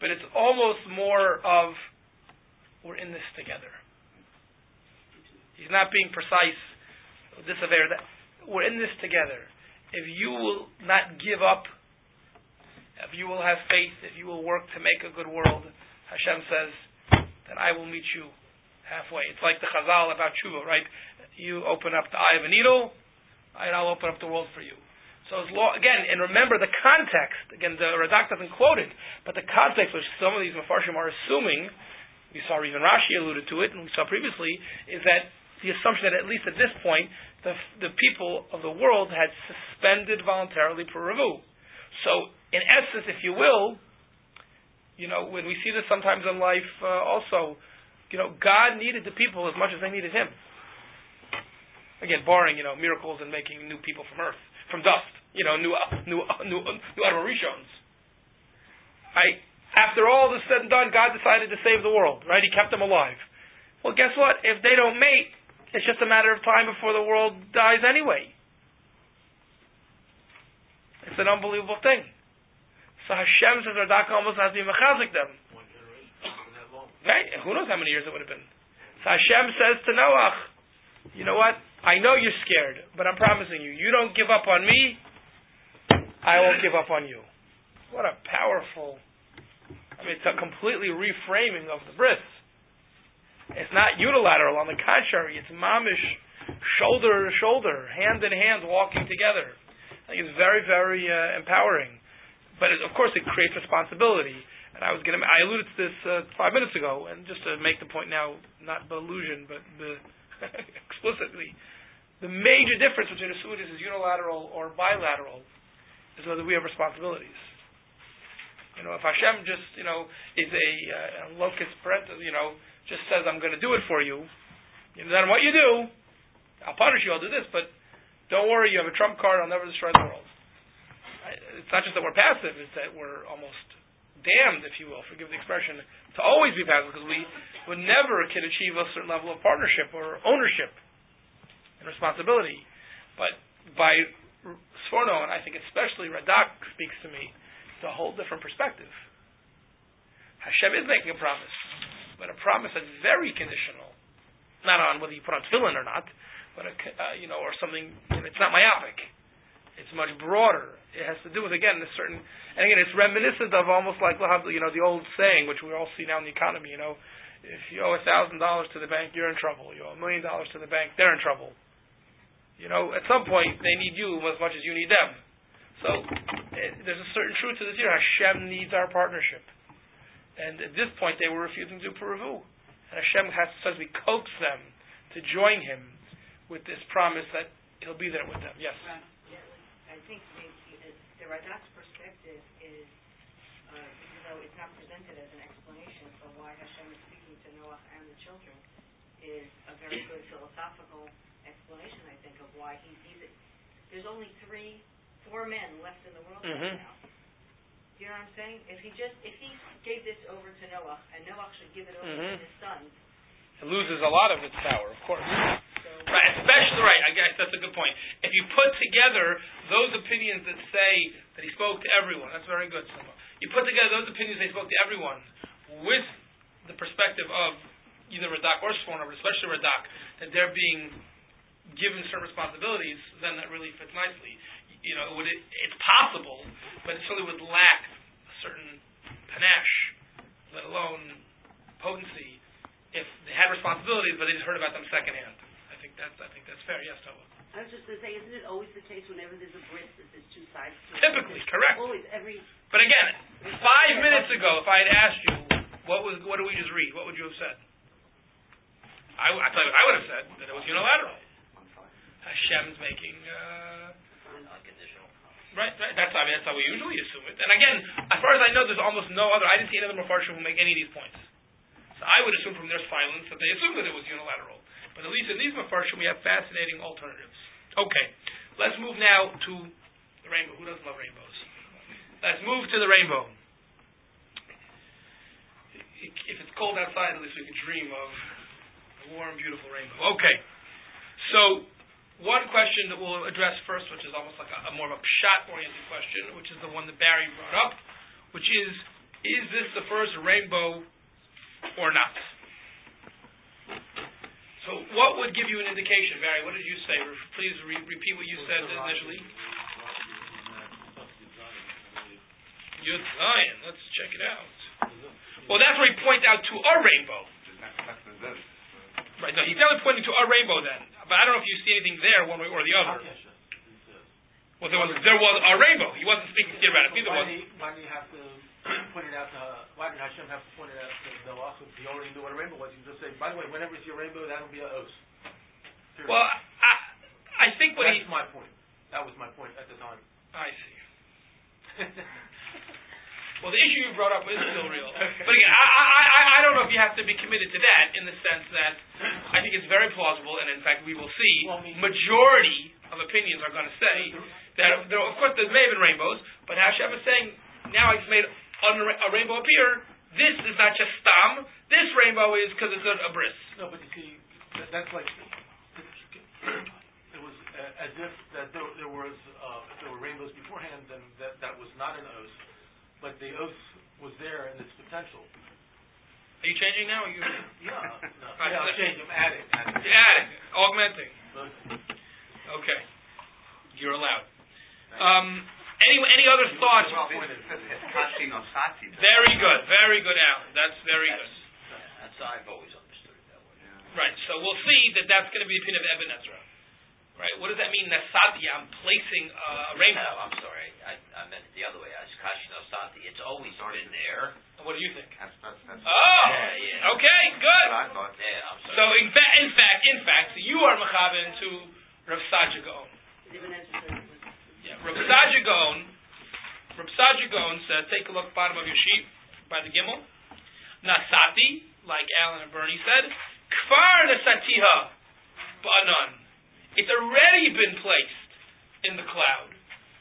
but it's almost more of we're in this together. He's not being precise. This affair that we're in this together. If you will not give up, if you will have faith, if you will work to make a good world, Hashem says, then I will meet you halfway. It's like the Chazal about tshuva, right? You open up the eye of a needle, and I'll open up the world for you. So as long, again, and remember the context. Again, the Radak doesn't quote it, but the context, which some of these Mefarshim are assuming, we saw even Rashi alluded to it, and we saw previously, is that the assumption that at least at this point, the the people of the world had suspended voluntarily Puravu. So, in essence, if you will, you know, when we see this sometimes in life uh, also, you know, God needed the people as much as they needed Him. Again, barring, you know, miracles and making new people from earth, from dust, you know, new new new new Adam Rishons. Right? After all this said and done, God decided to save the world. Right? He kept them alive. Well, guess what? If they don't mate, it's just a matter of time before the world dies anyway. It's an unbelievable thing. So Hashem says, Radak almost has to be mechazik them. One generation, wasn't that long. Right? And who knows how many years it would have been. So Hashem says to Noach, you know what? I know you're scared, but I'm promising you, you don't give up on me, I won't give up on you. What a powerful, I mean, it's a completely reframing of the bris. It's not unilateral, on the contrary, it's mamish, shoulder to shoulder, hand in hand, walking together. I think it's very, very uh, empowering. But it, of course it creates responsibility. And I was going to, I alluded to this uh, five minutes ago, and just to make the point now, not by illusion, but the explicitly, the major difference between a Suudis is unilateral or bilateral is whether we have responsibilities. You know, if Hashem just, you know, is a, uh, a locus parentis, you know, just says, I'm going to do it for you, you know, then what you do, I'll punish you, I'll do this, but don't worry, you have a trump card, I'll never destroy the world. It's not just that we're passive, it's that we're almost damned, if you will, forgive the expression, to always be passive, because we would never can achieve a certain level of partnership or ownership and responsibility. But by Sforno, and I think especially Radak speaks to me, it's a whole different perspective. Hashem is making a promise, but a promise that's very conditional, not on whether you put on tefillin or not, but a, uh, you know, or something. You know, it's not myopic. It's much broader. It has to do with, again, a certain, and again, it's reminiscent of almost like, you know, the old saying, which we all see now in the economy. You know, if you owe a thousand dollars to the bank, you're in trouble. You owe a million dollars to the bank, they're in trouble. You know, at some point, they need you as much as you need them. So it, there's a certain truth to this here. Hashem needs our partnership. And at this point, they were refusing to do Puravu. And Hashem has says we coax them to join Him with this promise that He'll be there with them. Yes? Right. Yeah. I think the, the Radak's perspective is, uh, even though it's not presented as an explanation for why Hashem is speaking to Noah and the children, is a very good philosophical explanation, I think, of why he's even. There's only three, four men left in the world mm-hmm. right now. You know what I'm saying? If he just, if he gave this over to Noah, and Noah should give it over mm-hmm. to his sons, it loses a lot of its power, of course. So, right, especially right. I guess that's a good point. If you put together those opinions that say that he spoke to everyone, that's very good. Soma. You put together those opinions that he spoke to everyone with the perspective of either Radak or Sforno, but especially Radak, that they're being given certain responsibilities, then that really fits nicely. You know, it would, it, it's possible, but it certainly would lack a certain panache, let alone potency, if they had responsibilities, but they just heard about them secondhand. I think that's I think that's fair. Yes, Tova. I was just going to say, isn't it always the case whenever there's a bris that there's two sides to it? Typically, correct. Always, every. But again, five minutes ago, if I had asked you, what was what did we just read? What would you have said? I, I thought I would have said that it was unilateral. Hashem's making. Uh, Unconditional. Right, right. That's I mean that's how we usually assume it. And again, as far as I know, there's almost no other. I didn't see any other Mefarshim who make any of these points. So I would assume from their silence that they assumed that it was unilateral. But at least in these Mefarshim, we have fascinating alternatives. Okay, let's move now to the rainbow. Who doesn't love rainbows? Let's move to the rainbow. If it's cold outside, at least we can dream of a warm, beautiful rainbow. Okay, so one question that we'll address first, which is almost like a, a more of a pshat-oriented question, which is the one that Barry brought up, which is, is this the first rainbow or not? So what would give you an indication, Barry? What did you say? Please re- repeat what you said initially. Yud Zion. Let's check it out. Well, that's where he pointed out to a rainbow. Right. No, he's definitely pointing to a rainbow then. But I don't know if you see anything there, one way or the other. Well, there was there was a rainbow. He wasn't speaking theoretically. Why did he, why did he have to point it out to? Why did Hashem have to point it out to Noah? If he already knew what a rainbow was, he could just say, "By the way, whenever you see a rainbow, that'll be a os." Well, I, I think what That's he. my point. That was my point at the time. I see. Well, the issue you brought up is still real. But again, I, I, I, I don't know if you have to be committed to that in the sense that I think it's very plausible, and in fact we will see majority of opinions are going to say that, there, of course, there may have been rainbows, but Hashem is saying, now I've made a rainbow appear. This is not just stam. This rainbow is because it's a, a bris. No, but you see, that, that's like, it was uh, as if that there, there was, uh, if there were rainbows beforehand, then that, that was not an os. But the oath was there in its potential. Are you changing now? Or you? Yeah. No, right, yeah, I'm changing. I'm adding. adding. You're adding. Augmenting. Okay. Okay. You're allowed. Um, any any other thoughts? Well, Very good. Very good, Alan. That's very that's, good. That's I've always understood it that way. Yeah. Right. So we'll see that that's going to be the opinion of Ibn Ezra. Right. What does that mean? Nasati. I'm placing a rainbow. No, I'm sorry. I, I meant it the other way. It's Kashi Nasati. It's always been there. What do you think? That's, that's, that's Oh. Yeah, yeah. Okay. Good. what I thought. Yeah, I'm sorry. So in fact, in fact, in fact, so you are mechaben to Rav Sadia Gaon. Yeah. Rav Sadia Gaon. Rav Sadia Gaon says, take a look bottom of your sheet by the Gimel. Nasati, like Alan and Bernie said, Kfar Nasatiha Ba'anan. It's already been placed in the cloud.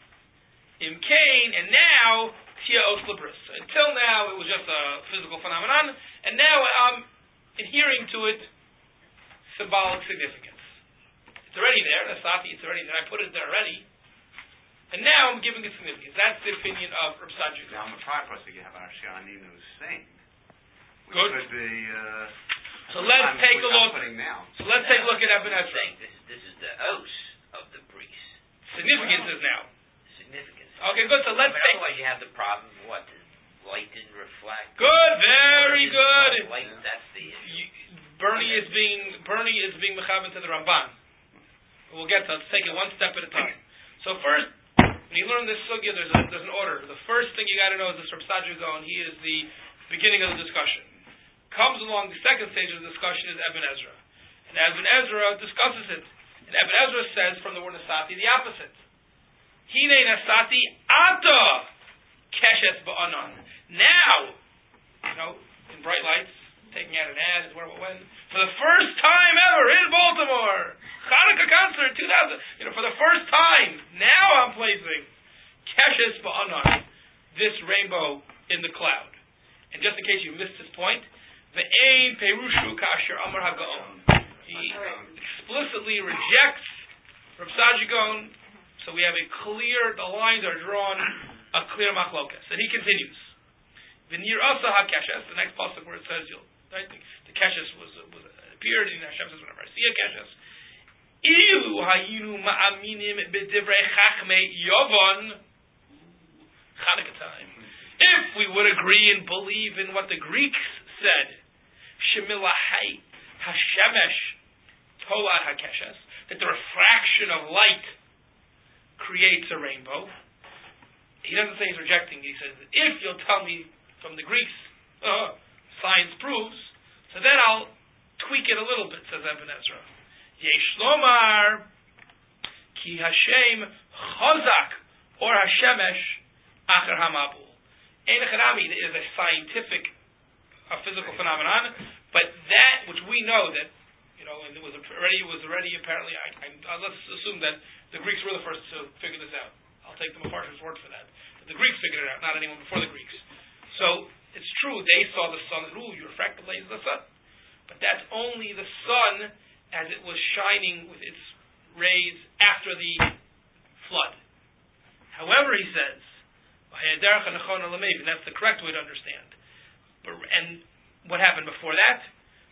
Imkain, and now Tia Os Libris. Until now, it was just a physical phenomenon, and now I'm adhering to it symbolic significance. It's already there. Nasati, it's already there. I put it there already, and now I'm giving it significance. That's the opinion of Rav Sadia. Now, I'm a try for us to have our Shianinu sing. Which Good. could be. Uh, So let's take a look. Now. So let's take a look at Ibn I'm Ezra. saying this, this is the os of the bris. Significance is now. Significance. Okay, good. So let's but take. otherwise, you have the problem. What the light didn't reflect. Good, very Or good. is Light, that's the issue. You, Bernie is being Bernie is being mechaben to the Ramban. We'll get to. Let's take it one step at a time. So first, when you learn this sugya, there's a, there's an order. The first thing you got to know is this Rav Sadia Gaon. He is the beginning of the discussion. Comes along the second stage of the discussion is Ibn Ezra, and Ibn Ezra discusses it. And Ibn Ezra says from the word Nasati the opposite. Hine Nasati Ata Keshes Ba'anan. Now, you know, in bright lights, taking out an ad is where it went. For the first time ever in Baltimore, Hanukkah concert two thousand. You know, for the first time, now I'm placing Keshes Ba'anan, this rainbow in the cloud. And just in case you missed this point, Ve'ein Perushu Kasher Amar HaGaon. He explicitly rejects Rav Sadia Gaon, so we have a clear, the lines are drawn, a clear machlokas. And he continues. V'nir asa ha-keshes, the next pasuk where it says, you'll, right, the, the keshes was, was appeared, and Hashem says, whenever I see a keshes, Ilu hayinu ma'aminim b'divrei chachmei yovon, Chanukah time. If we would agree and believe in what the Greeks said, Shemilahai Hashemesh Tolat Hakeshes, that the refraction of light creates a rainbow. He doesn't say he's rejecting. He says, if you'll tell me from the Greeks, uh, science proves, so then I'll tweak it a little bit, says Ibn Ezra. Yesh Lomar Ki Hashem Chazak or Hashemesh Acher Hamabul. Ein Echanami is a scientific a physical phenomenon, but that which we know that, you know, and it was already it was already apparently. I, I, uh, let's assume that the Greeks were the first to figure this out. I'll take the Mepharshim's word for that. But the Greeks figured it out, not anyone before the Greeks. So it's true they saw the sun. Ooh, you refract the rays of the sun, but that's only the sun as it was shining with its rays after the flood. However, he says, V'derech hanechona l'meiv, and that's the correct way to understand. But, and what happened before that?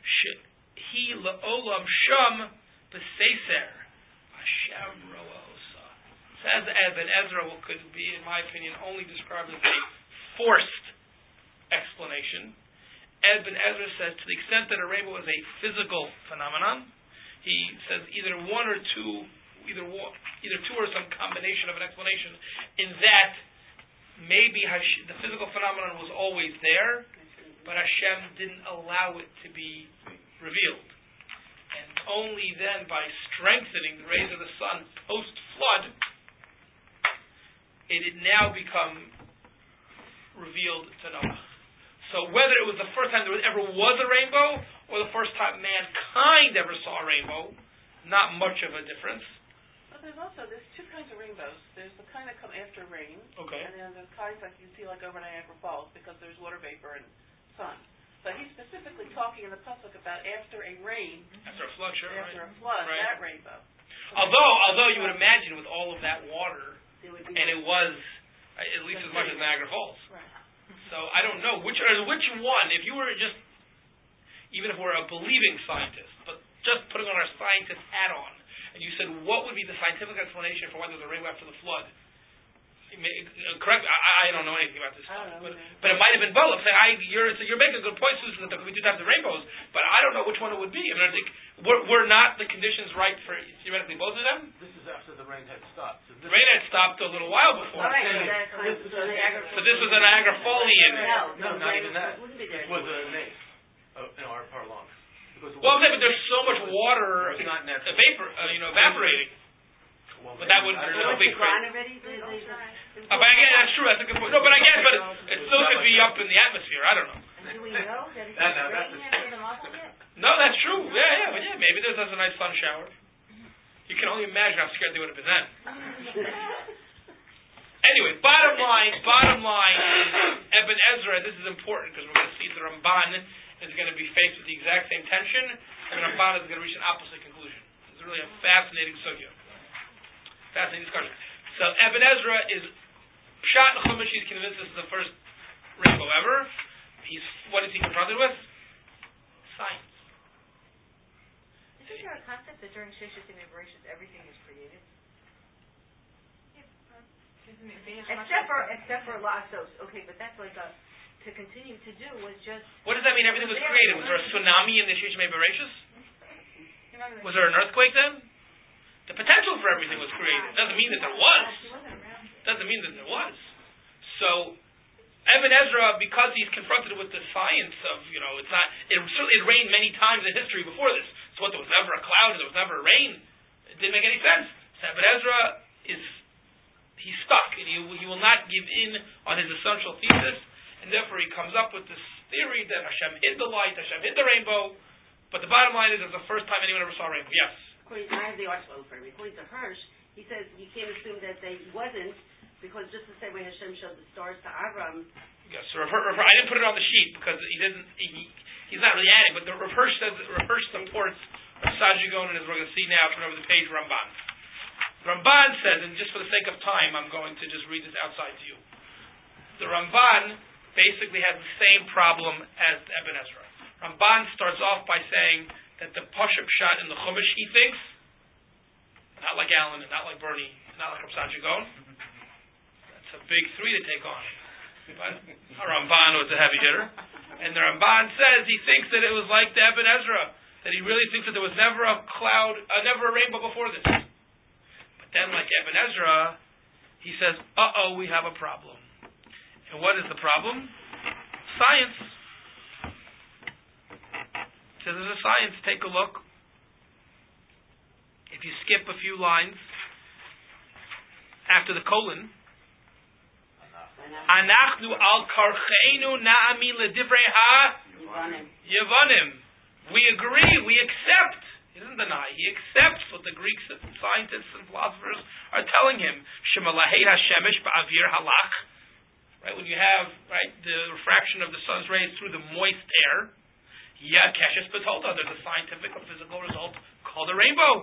He la'olam sham b'seiser Hashem ro'osa. Says Ibn Ezra, what could be, in my opinion, only described as a forced explanation. Ibn Ezra says, to the extent that a rainbow is a physical phenomenon, he says either one or two, either one, either two or some combination of an explanation, in that maybe Hash- the physical phenomenon was always there, but Hashem didn't allow it to be revealed. And only then, by strengthening the rays of the sun post-flood, it had now become revealed to Noah. So whether it was the first time there ever was a rainbow, or the first time mankind ever saw a rainbow, not much of a difference. But there's also, there's two kinds of rainbows. There's the kind that come after rain, Okay. and then there's kinds like you see like over Niagara Falls, because there's water vapor and sun. But he's specifically talking in the pasuk about after a rain, After a flood, sure, after right. a flood, Right. that rainbow. Although, although you would imagine with all of that water, There would be and it was uh, at least as much as Niagara Falls. Right. So I don't know which or which one. If you were just, even if we're a believing scientist, but just putting on our scientist hat on, and you said what would be the scientific explanation for why there's a rainbow after the flood? You may, uh, correct. I, I don't know anything about this I stuff, don't know but, either. but it might have been both. Say, I, you're so you're making a good point, Susan, that there could be two types of rainbows, but I don't know which one it would be. I mean, I think were, were not the conditions right for theoretically both of them? This is after the rain had stopped. So The this, rain had stopped a little while before. All right, saying- so that's kind of, so Niagara So this was a Niagara Fallian. No, no, not even that. Wouldn't be there. it was a name, uh, in our parlance. Because it Well, was- I'm saying, but there's so much water, It's not natural. vapor, uh, you know, evaporating. Well, But that would I don't still know. be Was it crazy. gone already? The- the- the- Uh, but again, that's true. That's a good point. No, but again, but it, it still could be up in the atmosphere. I don't know. And do we know that it's That- no, that's raining a- after the muffle yet? No, that's true. Yeah, yeah, but yeah, maybe there's a nice sun shower. You can only imagine how scared they would have been then. Anyway, bottom line, bottom line is Ibn Ezra. This is important because we're going to see the Ramban is going to be faced with the exact same tension, and the Ramban is going to reach an opposite conclusion. It's really a fascinating sugya. Fascinating discussion. So Ibn Ezra is shot in Chumash. He's convinced this is the first rainbow ever. He's what is he confronted with? Science. Isn't there a concept that during Sheshit and Bereshit everything is created? Except for, except for Lassos. Okay, but that's like a, to continue to do was just, What does that mean? Everything was created. Was there a tsunami in the Shishmei Bereshis? you're not gonna. Was there an earthquake then? The potential for everything was created. Doesn't mean that there was. She wasn't around. Doesn't mean that there was. So, Ibn Ezra, because he's confronted with the science of, you know, it's not, it certainly had rained many times in history before this. So what, there was never a cloud, there was never a rain. It didn't make any sense. So Ibn Ezra is, he's stuck, and he, he will not give in on his essential thesis, and therefore he comes up with this theory that Hashem hid the light, Hashem hid the rainbow, but the bottom line is it's the first time anyone ever saw a rainbow. Yes? According, I have the article in front of me. According to Hirsch, he says you can't assume that they wasn't, because just the same way Hashem showed the stars to Avram. Yes, so Rav, Rav, I didn't put it on the sheet because he didn't. He, he's not really adding, but the Rav Hirsch says Rav Hirsch supports Rav Sajigon, and as we're going to see now, turn over the page, Ramban. Ramban says, and just for the sake of time, I'm going to just read this outside to you. The Ramban basically has the same problem as Ibn Ezra. Ramban starts off by saying that the Pashup shot in the Chumash, he thinks, not like Alan and not like Bernie, not like Rav Sajigon. That's a big three to take on. But Ramban was a heavy hitter. And the Ramban says he thinks that it was like the Ibn Ezra, that he really thinks that there was never a cloud, uh, never a rainbow before this. But then, like Ibn Ezra, he says, uh-oh, we have a problem. And what is the problem? Science. He says, there's a science. Take a look. If you skip a few lines after the colon, Anachnu al karcheinu na'ami ledivrei ha Yevanim. We agree, we accept. He doesn't deny, he accepts what the Greek scientists and philosophers are telling him. Shemalahei hashemesh ba'avir halach. Right, when you have right the refraction of the sun's rays through the moist air, yeah, keshes betolta, there's a scientific or physical result called a rainbow.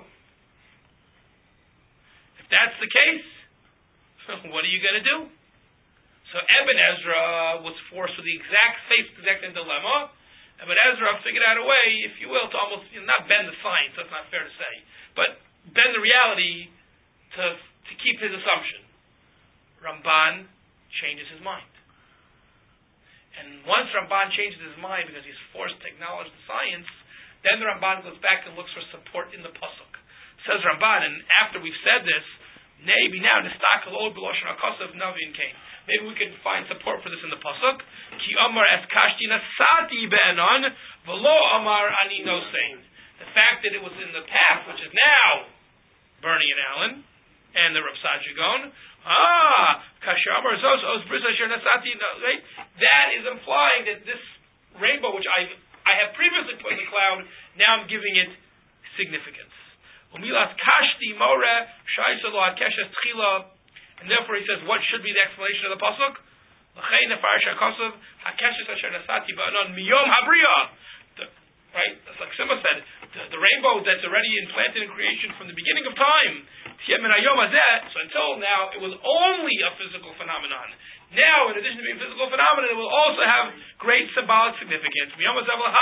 If that's the case, what are you going to do? So Ibn Ezra was forced with the exact faced exact same dilemma. Ibn Ezra figured out a way, if you will, to almost, you know, not bend the science, that's not fair to say, but bend the reality to to keep his assumption. Ramban changes his mind. And once Ramban changes his mind because he's forced to acknowledge the science, then the Ramban goes back and looks for support in the pasuk. Says Ramban, and after we've said this, maybe now nistakal od b'loshen hakasav navin came. Maybe we can find support for this in the pasuk. Ki amar es kashti nasati be'enon v'lo amar ani nosein. The fact that it was in the past, which is now Bernie and Allen and the Rav Sajigon, ah, kasher amar zos os bris asher nasati, right? That is implying that this rainbow, which I I have previously put in the cloud, now I'm giving it significance. Umilas kashti more shaisalo akeshes tchila. And therefore he says, what should be the explanation of the pasuk? L'chein nefarish hakasav hakeshes asher nasati ba'anon miyom habriya. Right? That's like Simba said, the, the rainbow that's already implanted in creation from the beginning of time. So until now, it was only a physical phenomenon. Now, in addition to being a physical phenomenon, it will also have great symbolic significance. Next time you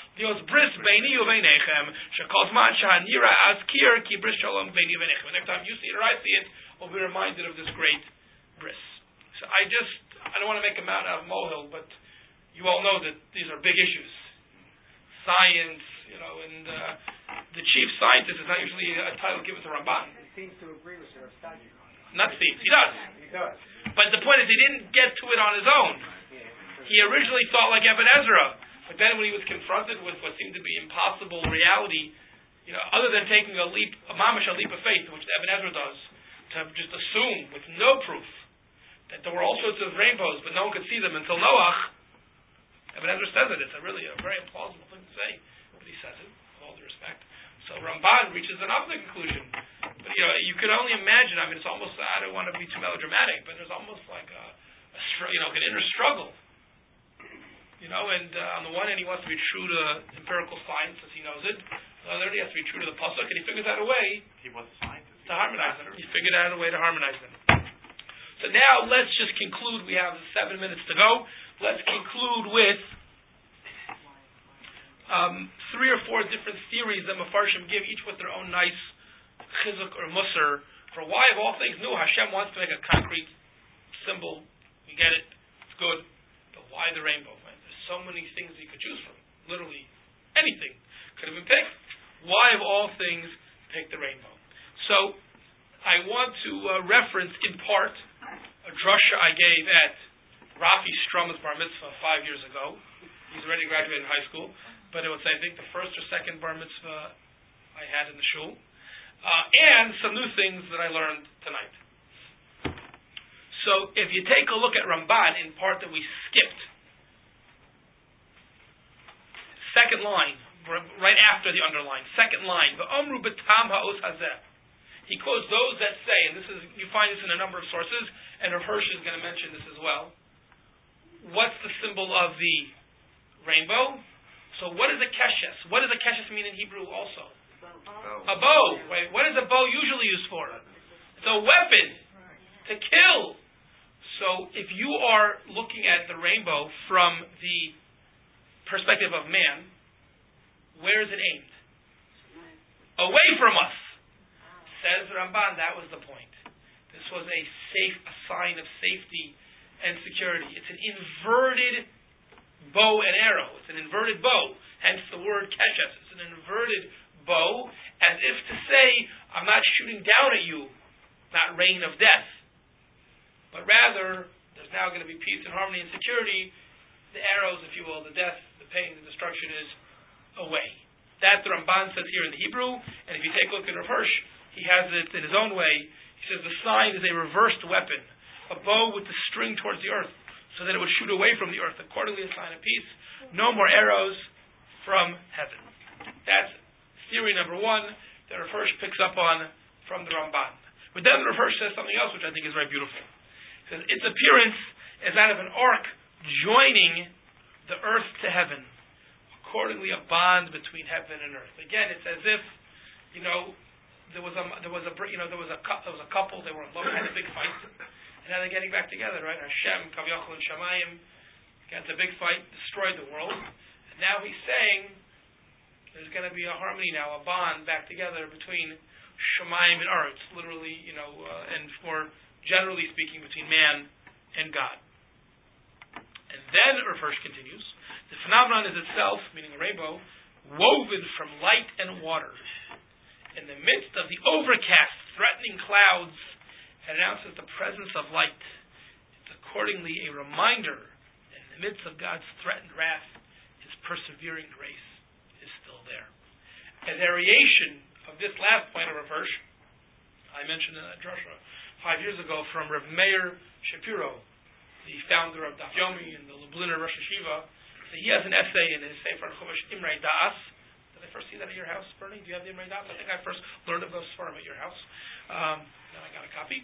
see it or I see it, we'll be reminded of this great bris. So I just, I don't want to make a mountain out of molehill, but you all know that these are big issues. Science, you know, and uh, the chief scientist is not usually a title given to Ramban. He seems to agree with Rav Sajigon. Not seems, he does. He does. But the point is, he didn't get to it on his own. Yeah, he originally thought like Ibn Ezra, but then when he was confronted with what seemed to be impossible reality, you know, other than taking a leap, a mamash, a leap of faith, which Ibn Ezra does, to just assume with no proof that there were all sorts of rainbows, but no one could see them until Noach. Ibn Ezra says it. It's a really a very implausible thing to say, but he says it with all due respect. So Ramban reaches another conclusion. But you know, you can only imagine. I mean, it's almost. I don't want to be too melodramatic, but there's almost like a, a you know, an inner struggle. You know, and uh, on the one hand, he wants to be true to empirical science as he knows it. On the other hand, he has to be true to the pasuk, and he figures out a way. He was a scientist. To harmonize them. He figured out a way to harmonize them. So now let's just conclude. We have seven minutes to go. Let's conclude with um, three or four different theories that Mefarshim give, each with their own nice chizuk or musar, for why of all things new Hashem wants to make a concrete symbol. We get it. It's good. But why the rainbow? Right? There's so many things you could choose from. Literally anything could have been picked. Why of all things pick the rainbow? So I want to uh, reference in part a drasha I gave at Rafi Strum's bar mitzvah five years ago. He's already graduated in high school, but it was, I think, the first or second bar mitzvah I had in the shul. Uh, and some new things that I learned tonight. So if you take a look at Ramban in part that we skipped, second line, right after the underline, second line, V'omru b'tam ha'os hazeh. He quotes those that say, and this is, you find this in a number of sources, and Rav Hirsch is going to mention this as well. What's the symbol of the rainbow? So what is a keshes? What does a keshes mean in Hebrew also? A bow. Right? What is a bow usually used for? It's a weapon to kill. So if you are looking at the rainbow from the perspective of man, where is it aimed? Away from us. Says Ramban, that was the point. This was a safe, a sign of safety and security. It's an inverted bow and arrow. It's an inverted bow. Hence the word keshes. It's an inverted bow, as if to say, I'm not shooting down at you, not rain of death. But rather, there's now going to be peace and harmony and security. The arrows, if you will, the death, the pain, the destruction is away. That the Ramban says here in the Hebrew, and if you take a look at Rav Hirsch, he has it in his own way. He says the sign is a reversed weapon, a bow with the string towards the earth, so that it would shoot away from the earth, accordingly a sign of peace. No more arrows from heaven. That's theory number one that Rav Hirsch picks up on from the Ramban. But then Rav Hirsch says something else which I think is very beautiful. He says its appearance is that of an ark joining the earth to heaven. Accordingly, a bond between heaven and earth. Again, it's as if, you know, there was a there was a you know there was a there was a couple. They were in love, had a big fight, and now they're getting back together, right? Hashem, Kaviyachol, and Shamayim got into a big fight, destroyed the world. And now he's saying there's going to be a harmony now, a bond back together between Shamayim and Eretz, literally, you know, uh, and more generally speaking, between man and God. And then Rav Hirsch continues, the phenomenon is itself, meaning a rainbow, woven from light and water. In the midst of the overcast, threatening clouds, it announces the presence of light. It's accordingly a reminder that in the midst of God's threatened wrath, His persevering grace is still there. A variation of this last point of Rav Hirsch, I mentioned in a drasha five years ago from Rav Meir Shapiro, the founder of Daf Yomi and the Lubliner Rosh Hashiva. So he has an essay in his Sefer Chumash Imrei Das. Did I first see that at your house, Bernie? Do you have the Imrei Das? I think I first learned of those Sfarim at your house. Um, then I got a copy.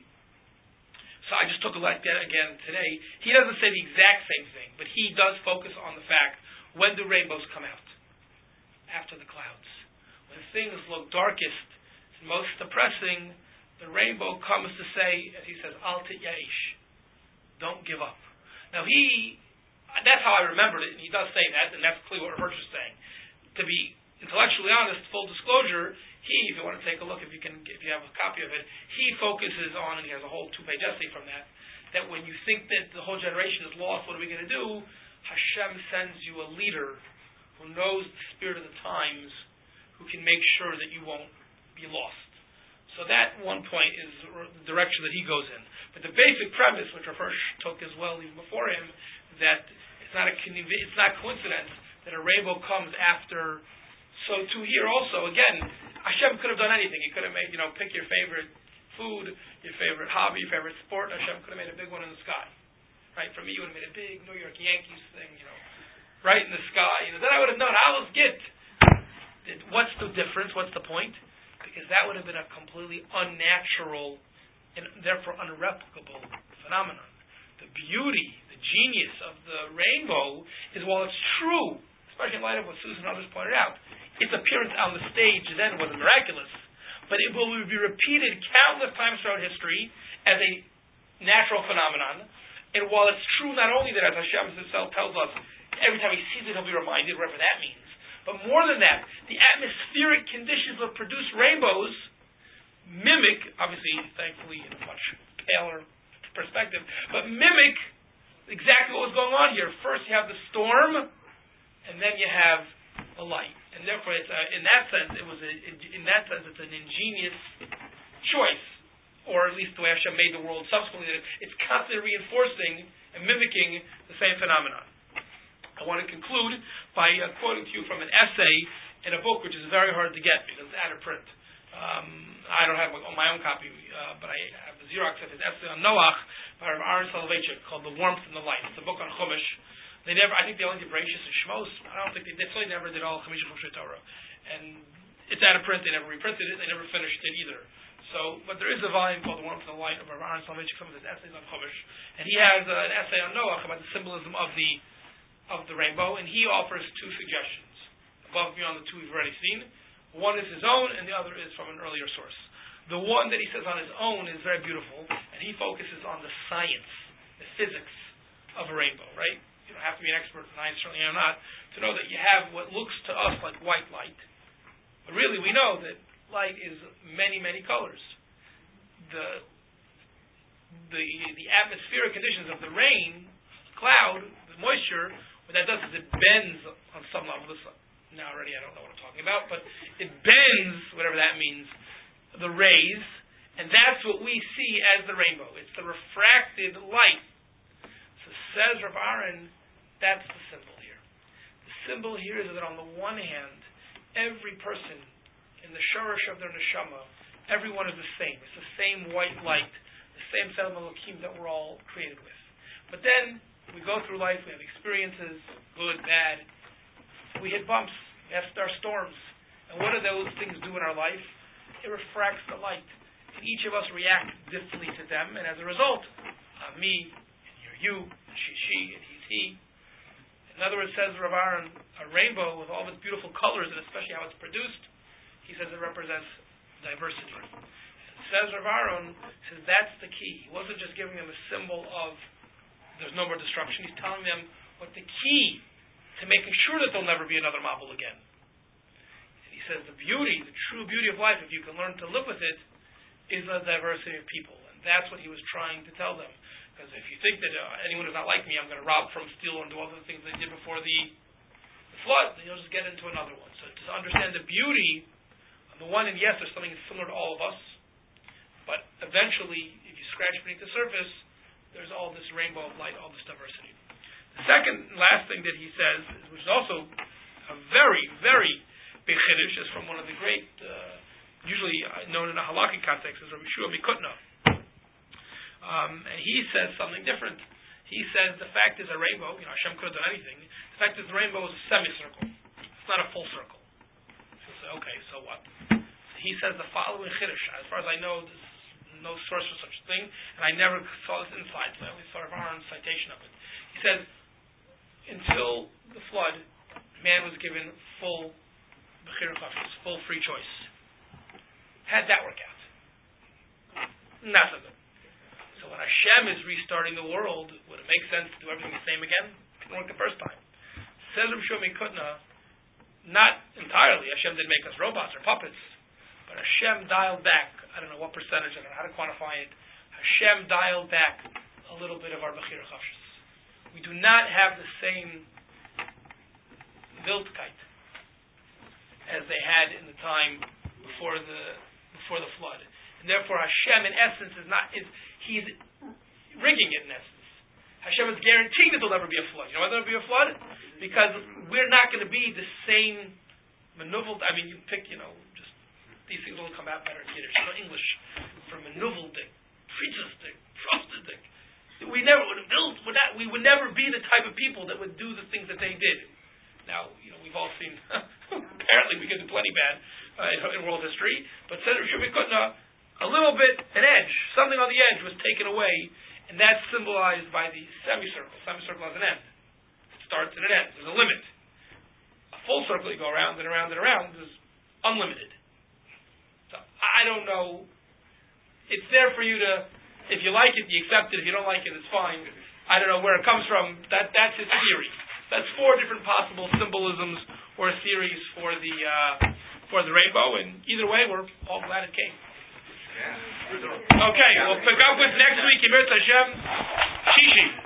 So I just took a look at that again today. He doesn't say the exact same thing, but he does focus on the fact, when do rainbows come out? After the clouds. When things look darkest and most depressing, the rainbow comes to say, as he says, Al Titya'ish. Don't give up. Now he, that's how I remembered it, and he does say that, and that's clearly what Rav Hirsch is saying. To be intellectually honest, full disclosure, he, if you want to take a look, if you can, if you have a copy of it, he focuses on, and he has a whole two-page essay from that, that when you think that the whole generation is lost, what are we going to do? Hashem sends you a leader who knows the spirit of the times, who can make sure that you won't be lost. So that one point is the direction that he goes in. But the basic premise, which Rav Hirsch took as well even before him, that it's not a it's not coincidence that a rainbow comes after. So to here also, again, Hashem could have done anything. He could have made, you know, pick your favorite food, your favorite hobby, your favorite sport. Hashem could have made a big one in the sky. Right? For me, he would have made a big New York Yankees thing, you know, right in the sky. You know, then I would have known, I was get. What's the difference? What's the point? Because that would have been a completely unnatural and therefore unreplicable phenomenon. The beauty, the genius of the rainbow is, while it's true, especially in light of what Susan and others pointed out, its appearance on the stage then was miraculous, but it will be repeated countless times throughout history as a natural phenomenon. And while it's true not only that, as Hashem himself tells us, every time he sees it he'll be reminded, whatever that means, but more than that, the atmospheric conditions that produce rainbows mimic, obviously, thankfully, in a much paler perspective, but mimic exactly what was going on here. First you have the storm, and then you have the light. And therefore, it's a, in that sense, it was a, in that sense, it's an ingenious choice, or at least the way Hashem made the world subsequently, that it's constantly reinforcing and mimicking the same phenomenon. I want to conclude by uh, quoting to you from an essay in a book which is very hard to get because it's out of print. Um, I don't have my own copy, uh, but I have the Xerox of his essay on Noach by Rav Aaron Soloveitchik called The Warmth and the Light. It's a book on Chumash. They never, I think they only did Bereshis and Shmos. I don't think they, they certainly never did all Chamisha Chumshei Torah. And it's out of print. They never reprinted it. They never finished it either. So, but there is a volume called The Warmth and the Light of Rav Aaron Soloveitchik, some of his essays on Chumash. And he has uh, an essay on Noach about the symbolism of the of the rainbow, and he offers two suggestions, above and beyond the two we've already seen. One is his own, and the other is from an earlier source. The one that he says on his own is very beautiful, and he focuses on the science, the physics of a rainbow, right? You don't have to be an expert, and I certainly am not, to know that you have what looks to us like white light. But really, we know that light is many, many colors. The the the atmospheric conditions of the rain, cloud, the moisture, what that does is it bends on some level. This, now already I don't know what I'm talking about, but it bends, whatever that means, the rays, and that's what we see as the rainbow. It's the refracted light. So says Rav Aaron, that's the symbol here. The symbol here is that on the one hand, every person in the shorish of their neshama, everyone is the same. It's the same white light, the same Tzelem Elokim that we're all created with. But then we go through life, we have experiences, good, bad. We hit bumps, we have our storms. And what do those things do in our life? It refracts the light. And each of us react differently to them, and as a result, I'm me, and you're you, and she's she, and he's he. In other words, says Rav Aaron, a rainbow with all of its beautiful colors, and especially how it's produced, he says it represents diversity. Says Rav Aaron, says that's the key. He wasn't just giving them a symbol of there's no more disruption. He's telling them what the key to making sure that there'll never be another Mabul again. And he says the beauty, the true beauty of life, if you can learn to live with it, is the diversity of people. And that's what he was trying to tell them. Because if you think that uh, anyone who's not like me, I'm going to rob from, steal, and do all the things they did before the, the flood, then you'll just get into another one. So to understand the beauty, on the one hand, yes, there's something that's similar to all of us, but eventually, if you scratch beneath the surface, there's all this rainbow of light, all this diversity. The second, last thing that he says, which is also a very, very big chiddush, is from one of the great, uh, usually known in a halakhic context as Rabbi Shua Mikutna. Um, and he says something different. He says the fact is a rainbow, you know, Hashem could have done anything. The fact is the rainbow is a semicircle. It's not a full circle. You'll say, okay, so what? So he says the following chiddush. As far as I know, there's no source for such a thing, and I never saw this inside, so I only saw Rav Aaron's citation of it. He says, until the flood, man was given full bechira chafshus, full free choice. How'd that work out? Not so good. So when Hashem is restarting the world, would it make sense to do everything the same again? It didn't work the first time. Says Rav Shua Mikutna, not entirely. Hashem didn't make us robots or puppets, but Hashem dialed back. I don't know what percentage, I don't know how to quantify it. Hashem dialed back a little bit of our bechira chafshus. We do not have the same wildkeit as they had in the time before the before the flood, and therefore Hashem, in essence, is not is he's rigging it in essence. Hashem is guaranteeing that there'll never be a flood. You know why there'll be a flood? Because we're not going to be the same maneuver. I mean, you pick, you know, just these things will come out better in Yiddish. You know, English for maneuverdik, freezesdik, frosted. We never would have built. Would not, we would never be the type of people that would do the things that they did. Now, you know, we've all seen. Apparently, we could do plenty bad uh, in, in world history. But Seder Shemikutna, a little bit, an edge, something on the edge was taken away, and that's symbolized by the semicircle. Semicircle has an end. It starts and it ends. There's a limit. A full circle, you go around and around and around, is unlimited. So I don't know. It's there for you to. If you like it, you accept it. If you don't like it, it's fine. I don't know where it comes from. That that's his theory. That's four different possible symbolisms or theories for the uh, for the rainbow. And either way, we're all glad it came. Okay, we'll pick up with next week. Yimir Hashem, Shishi.